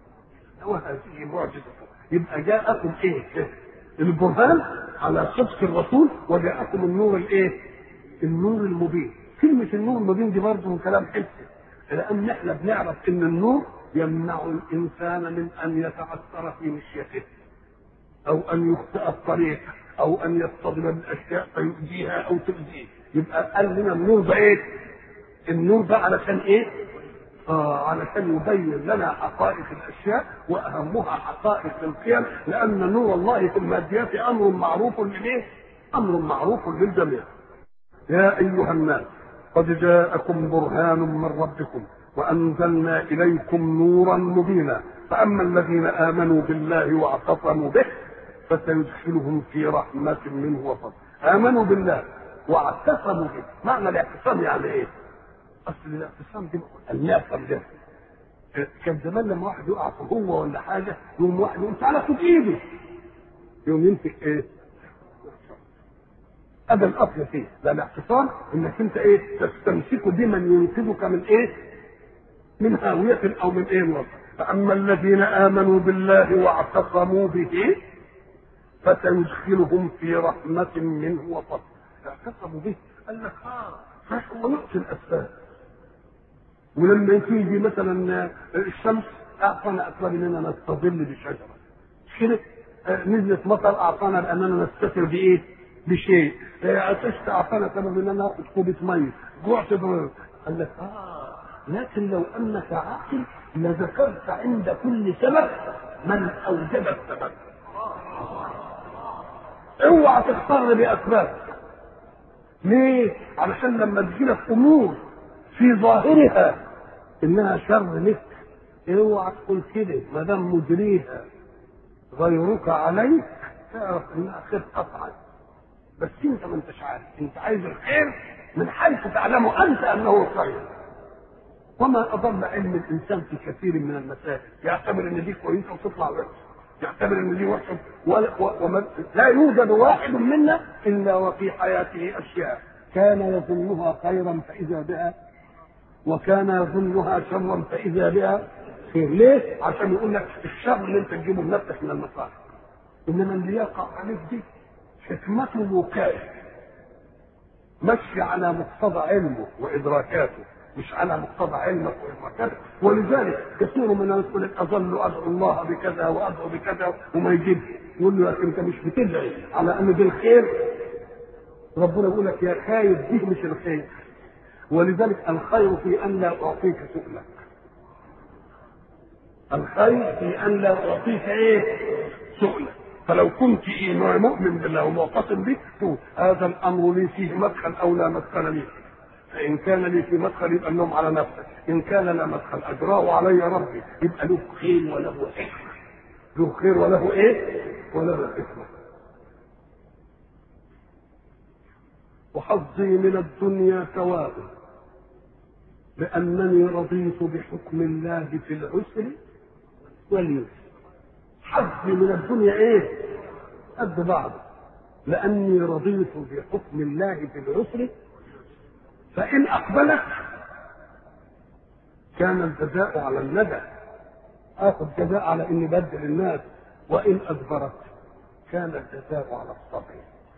S1: وهذه معجزة. يبقى جاءكم ايه؟ البرهان على صدق الرسول، وجاءكم النور الايه؟ النور المبين. كلمة النور المبين دي برضه من كلام حسي، لأن احنا بنعرف إن النور يمنع الإنسان من أن يتعثر في مشيته، أو أن يخطئ الطريق، أو أن يصطدم بالأشياء فيؤذيها أو تؤذيه. يبقى قال لنا النور ده إيه؟ النور ده علشان إيه؟ آه علشان يبين لنا حقائق الأشياء، وأهمها حقائق القيم، لأن نور الله في الماديات أمر معروف للإيه؟ أمر معروف للجميع. يا أيها الناس قد جاءكم برهان من ربكم وأنزلنا إليكم نورا مبينا، فأما الذين آمنوا بالله واعتصموا به فسيدخلهم في رحمة منه وفضل. آمنوا بالله واعتصموا به، معنى الاعتصام يعني إيه؟ أصل الاعتصام دي النعصم ده كان زمان لما واحد يقع في هو ولا حاجة يوم واحد يقول تعالى خد إيدي، يوم يمسك إيه؟ هذا الأصل فيه. ده الاعتصام إنك أنت إيه؟ تستمسك بمن ينقذك من إيه؟ من هاوية أو من إيه الوضع. فأما الذين آمنوا بالله واعتصموا به فسيدخلهم في رحمة منه وفضل. اعتصموا به قال لك آه هو يؤتي الأسباب، ولما تيجي مثلا الشمس أعطانا أسباب إننا نستظل بشجرة، كده نزلت مطر أعطانا لأننا نستتر بإيه؟ بشيء. عطشت أعطانا سبب إننا ناخذ كوبة مية، جوعت برد. قال لك آه لكن لو أنك عاقل لذكرت عند كل سبب من أوجب السبب. اوعى تختار بأسباب. ليه؟ علشان لما تجيلك أمور في ظاهرها إنها شر لك، اوعى تقول كده ما دام مجريها غيرك عليك تعرف إنها خير قطعا. بس أنت ما أنتش عارف، أنت عايز الخير من حيث تعلم أنت أنه خير. وما أضل علم الإنسان في كثير من المسائل، يعتبر إن دي كويسة وتطلع وحشة، يعتبر إن دي وحشة، وما لا يوجد واحد منا إلا وفي حياته أشياء كان يظنها خيرا فإذا بها، وكان يظنها شرا فإذا بها خير. ليه؟ عشان يقول لك الشر اللي أنت تجيبه بنفسك من المصالح، إنما اللي يقع عليك دي حكمته وكائه مشي على مقتضى علمه وإدراكاته، مش على مقتضى علمك وإدراكاتك. ولذلك كثير من الناس يقول لك أظل أدعو الله بكذا وأدعو بكذا وما يجيب، يقول له أنت مش بتدعي على أن دي الخير. ربنا يقول لك يا خايف دي مش الخير. ولذلك الخير في أن لا أعطيك سؤلك، الخير في أن لا أعطيك إيه؟ سؤلك. فلو كنت مؤمن بالله ومعتصم به تقول هذا الأمر لي فيه مدخل أو لا مدخل لي، فإن كان لي في مدخل يبقى اللوم على نفسك، إن كان لا مدخل أجراه علي ربي يبقى له خير وله حكمة، له خير وله إيه؟ وله حكمة. وحظي من الدنيا سواء لأنني رضيت بحكم الله في العسر واليسر. حظي من الدنيا إيه؟ قد بعض، لأني رضيت بحكم الله في العسر، فإن أقبلت كان الجزاء على الندى، آخذ جزاء على إني بدل الناس، وإن أدبرت كان الجزاء على الصبر.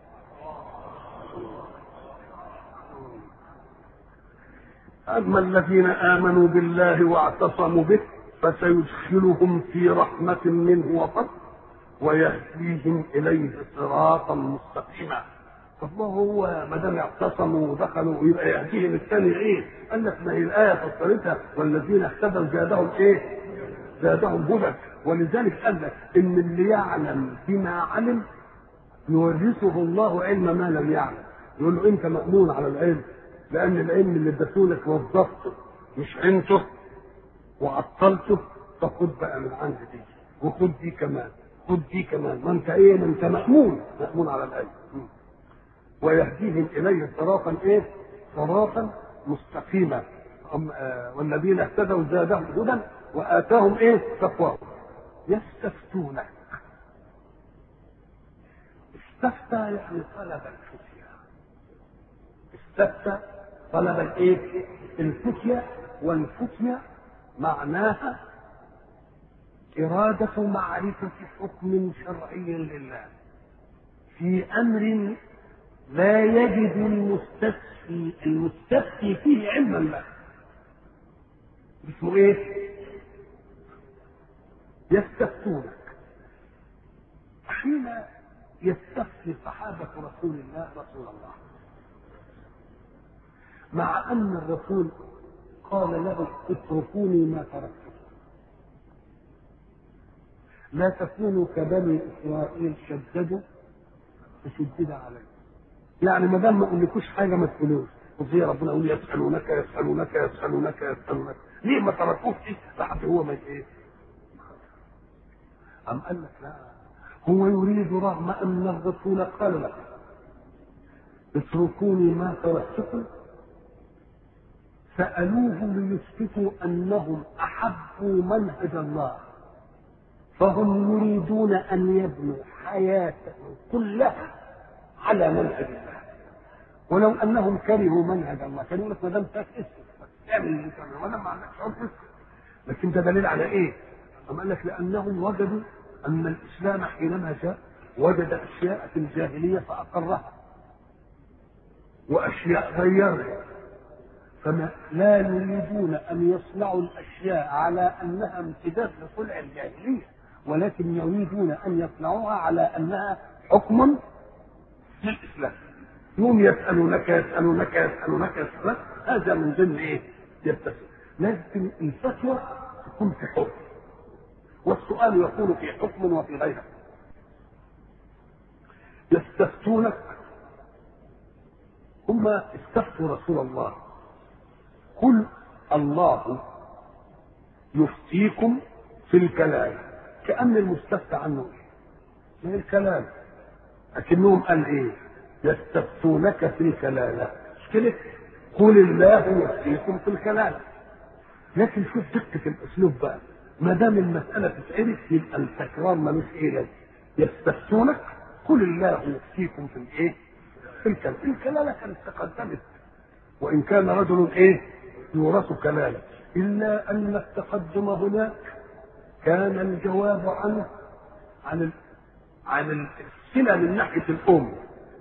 S1: أما الذين آمنوا بالله واعتصموا به فسيدخلهم في رحمة منه وفضل ويهديهم إليه صراطا مستقيما. فالله هو ما دام اعتصموا ودخلوا يبقى يهديهم الثاني ايه؟ قال لك ما هي الآية فسرتها والذين اهتدوا زادهم ايه؟ زادهم هدى. ولذلك قال لك إن اللي يعلم بما علم يورثه الله علم ما لم يعلم. يقول له أنت مأمون على العلم، لأن العلم اللي اديتهولك وظفته مش عنته وعطلته، فخد بقى من عند دي وخد دي كمان، خد دي كمان، ما انت ايه؟ ما انت مأمون مأمون على العلم. ويهديهم اليه صراطا ايه؟ صراطا مستقيما. آه والذين اهتدوا زادهم هدى واتاهم ايه؟ تقواهم. يستفتونك. استفتى يعني طلب الفتية. استفتى طلب الايه؟ الفتية. والفتية معناها إرادة معرفة حكم شرعي لله في أمر لا يجد المستفتي المستفتي فيه علما له. اسمه ايه؟ يستفتونك. حين يستفتي صحابة رسول الله رسول الله، مع أن الرسول قال له اتركوني ما تركتكم، لا تكونوا كبني إسرائيل شددوا فشدد عليهم. يعني ما دام ما اقولكوش حاجه ما تقولوش. وزي ربنا يقول يسالونك يسالونك يسالونك يسالونك، ليه ما تركوش ايه؟ لحد هو ما ايه؟ أم قال لك لا، هو يريد رغم ان الرسول قال لك اتركوني ما تركتكم، سالوه ليثبتوا انهم احبوا منهج الله، فهم يريدون ان يبنوا حياتهم كلها على منهج الله. ولو انهم كرهوا منهج الله كانوا يقول لك ما دام فات اسم اعمل اللي انت عمله، ولا ما عندكش عذر. لكن ده دليل على ايه؟ أم قال لك لانهم وجدوا ان الاسلام حينما جاء وجد اشياء في الجاهليه فاقرها واشياء غيرها، فما لا يريدون ان يصنعوا الاشياء على انها امتداد لصنع الجاهليه، ولكن يريدون ان يصنعوها على انها حكم في الاسلام. يوم يسالونك يسالونك يسالونك يسالونك، هذا من ضمن ايه؟ يبتسم. لازم الفتوى تكون في حكم، والسؤال يكون في حكم وفي غيره. يستفتونك، هم استفتوا رسول الله قل الله يفتيكم في الكلام، كأن المستفتى عنه من الكلام، لكنهم قال ايه؟ يستفتونك في الكلالة. مش كده؟ قل الله يفتيكم في الكلالة. لكن شوف دقة الاسلوب بقى، ما دام المسألة تتعرف يبقى التكرار ملوش ايه لازم. يستفتونك قل الله يفتيكم في الايه؟ في الكلالة. الكلالة كانت تقدمت وان كان رجل ايه؟ يورث كلالة، الا ان التقدم هناك كان الجواب عنه عن ال... عن الصلة من ناحية الأم،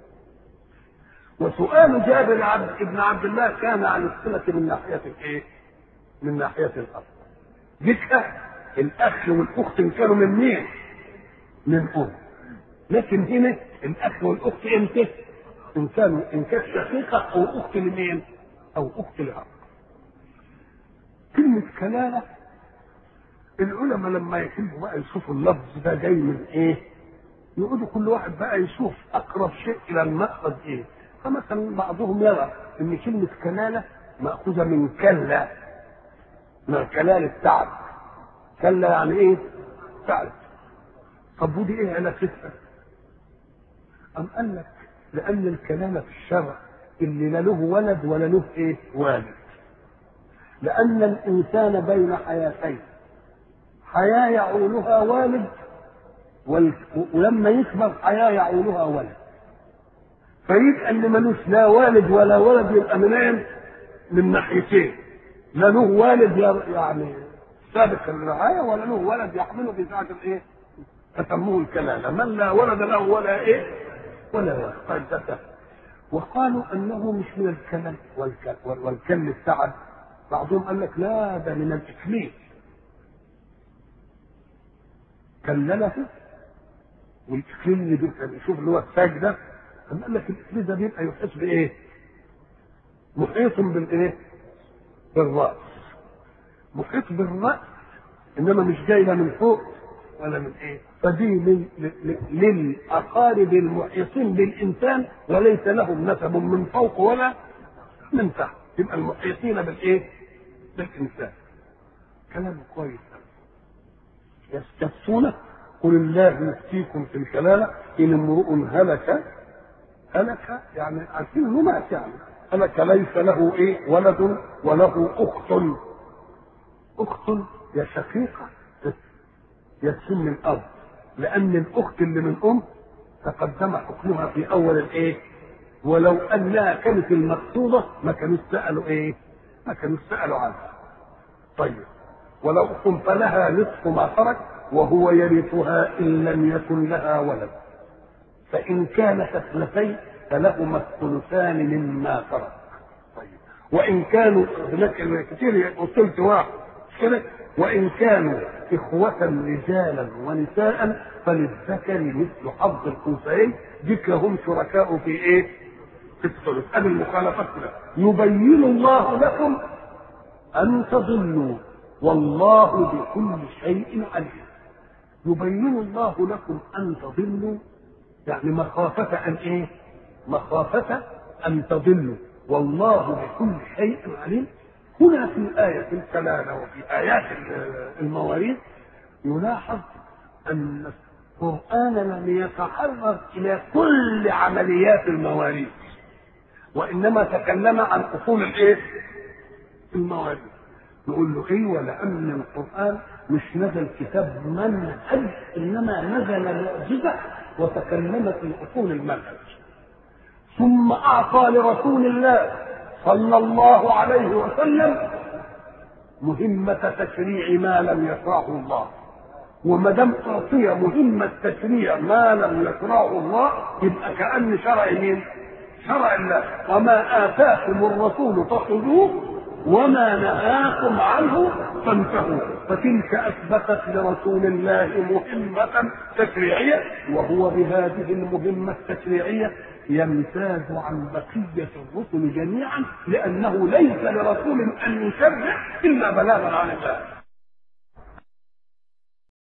S1: وسؤال جابر عبد ابن عبد الله كان عن الصلة من ناحية الايه؟ من ناحية الأب. جدها الأخ والأخت إن كانوا من مين؟ من أم. لكن هنا الأخ والأخت إمتى؟ إن كانوا إن كانت شقيقة أو أخت لمين؟ أو أخت لأب. كلمة كلالة العلماء لما يحبوا بقى يشوفوا اللفظ ده جاي من إيه؟ يقعدوا كل واحد بقى يشوف أقرب شيء إلى المأخذ إيه؟ فمثلا بعضهم يرى ان كلمه كلاله ماخوذه من كلا، من كلال التعب. كلا يعني ايه؟ تعب. طب ودي ايه علاقتها؟ ام قال لك لان الكلام في الشرع اللي لا له ولد ولا له ايه؟ والد. لان الانسان بين حياتين، حياه يعولها والد وال... ولما يكبر حياه يعولها ولد. فيبقى اللي ملوش لا والد ولا ولد يبقى منين؟ من ناحيتين، لا له والد يعني سابق الرعايه ولا له ولد يحمله في ساعه الايه؟ فسموه الكلاله، من لا ولد له ولا ايه؟ ولا ولد. طيب ده سهل. وقالوا انه مش من الكلل والكل والكل السعد. بعضهم قال لك لا ده من الاكليل، كلله والاكليل اللي بيشوف اللي هو الساج ده، قال لك الاكليل ده بيبقى يحس بايه؟ محيط بالايه؟ بالراس، محيط بالراس، انما مش جاي لا من فوق ولا من ايه؟ فدي للاقارب المحيطين بالانسان وليس لهم نسب من فوق ولا من تحت، يبقى المحيطين بالايه؟ بالانسان. كلام كويس. يستفتونك قل الله يفتيكم في الكلاله ان امرؤ هلك، هلك يعني عارفين انه مات، يعني هلك ليس له ايه؟ ولد وله اخت. اخت يا شقيقه يتم من اب، لان الاخت اللي من ام تقدم حكمها في اول الايه؟ ولو انها كانت المقصوده ما كانوا سالوا ايه؟ ما كانوا سالوا عنها. طيب ولو اخت فلها نصف ما ترك وهو يرثها ان لم يكن لها ولد، فان كانت اثنتين فلهما الثلثان مما ترك. طيب وان كانوا هناك كثير وصلت واحد كده، وإن كانوا إخوة رجالا ونساء فللذكر مثل حظ الأنثيين، ذكرهم شركاء في إيه؟ في الثلث. هذه المخالفات كلها. يبين الله لكم أن تضلوا والله بكل شيء عليم. يبين الله لكم أن تضلوا يعني مخافة أن إيه؟ مخافة أن تضلوا والله بكل شيء عليم. هنا في آية الكلالة وفي آيات المواريث يلاحظ أن القرآن لم يتحرك إلى كل عمليات المواريث، وإنما تكلم عن أصول الإيه؟ المواريث. نقول له إيه؟ ولأن القرآن مش نزل كتاب منهج، إنما نزل معجزة وتكلم في أصول المنهج. ثم أعطى لرسول الله صلى الله عليه وسلم مهمة تشريع ما لم يشرعه الله، وما دام أعطي مهمة تشريع ما لم يشرعه الله يبقى كأن شرع مين؟ شرع الله. وما آتاكم الرسول فخذوه وما نهاكم عنه فانتهوا. فتلك أثبتت لرسول الله مهمة تشريعية، وهو بهذه المهمة التشريعية يمتاز عن بقية الرسل جميعا، لأنه ليس لرسول أن يشرع إلا بلاغا عن الله.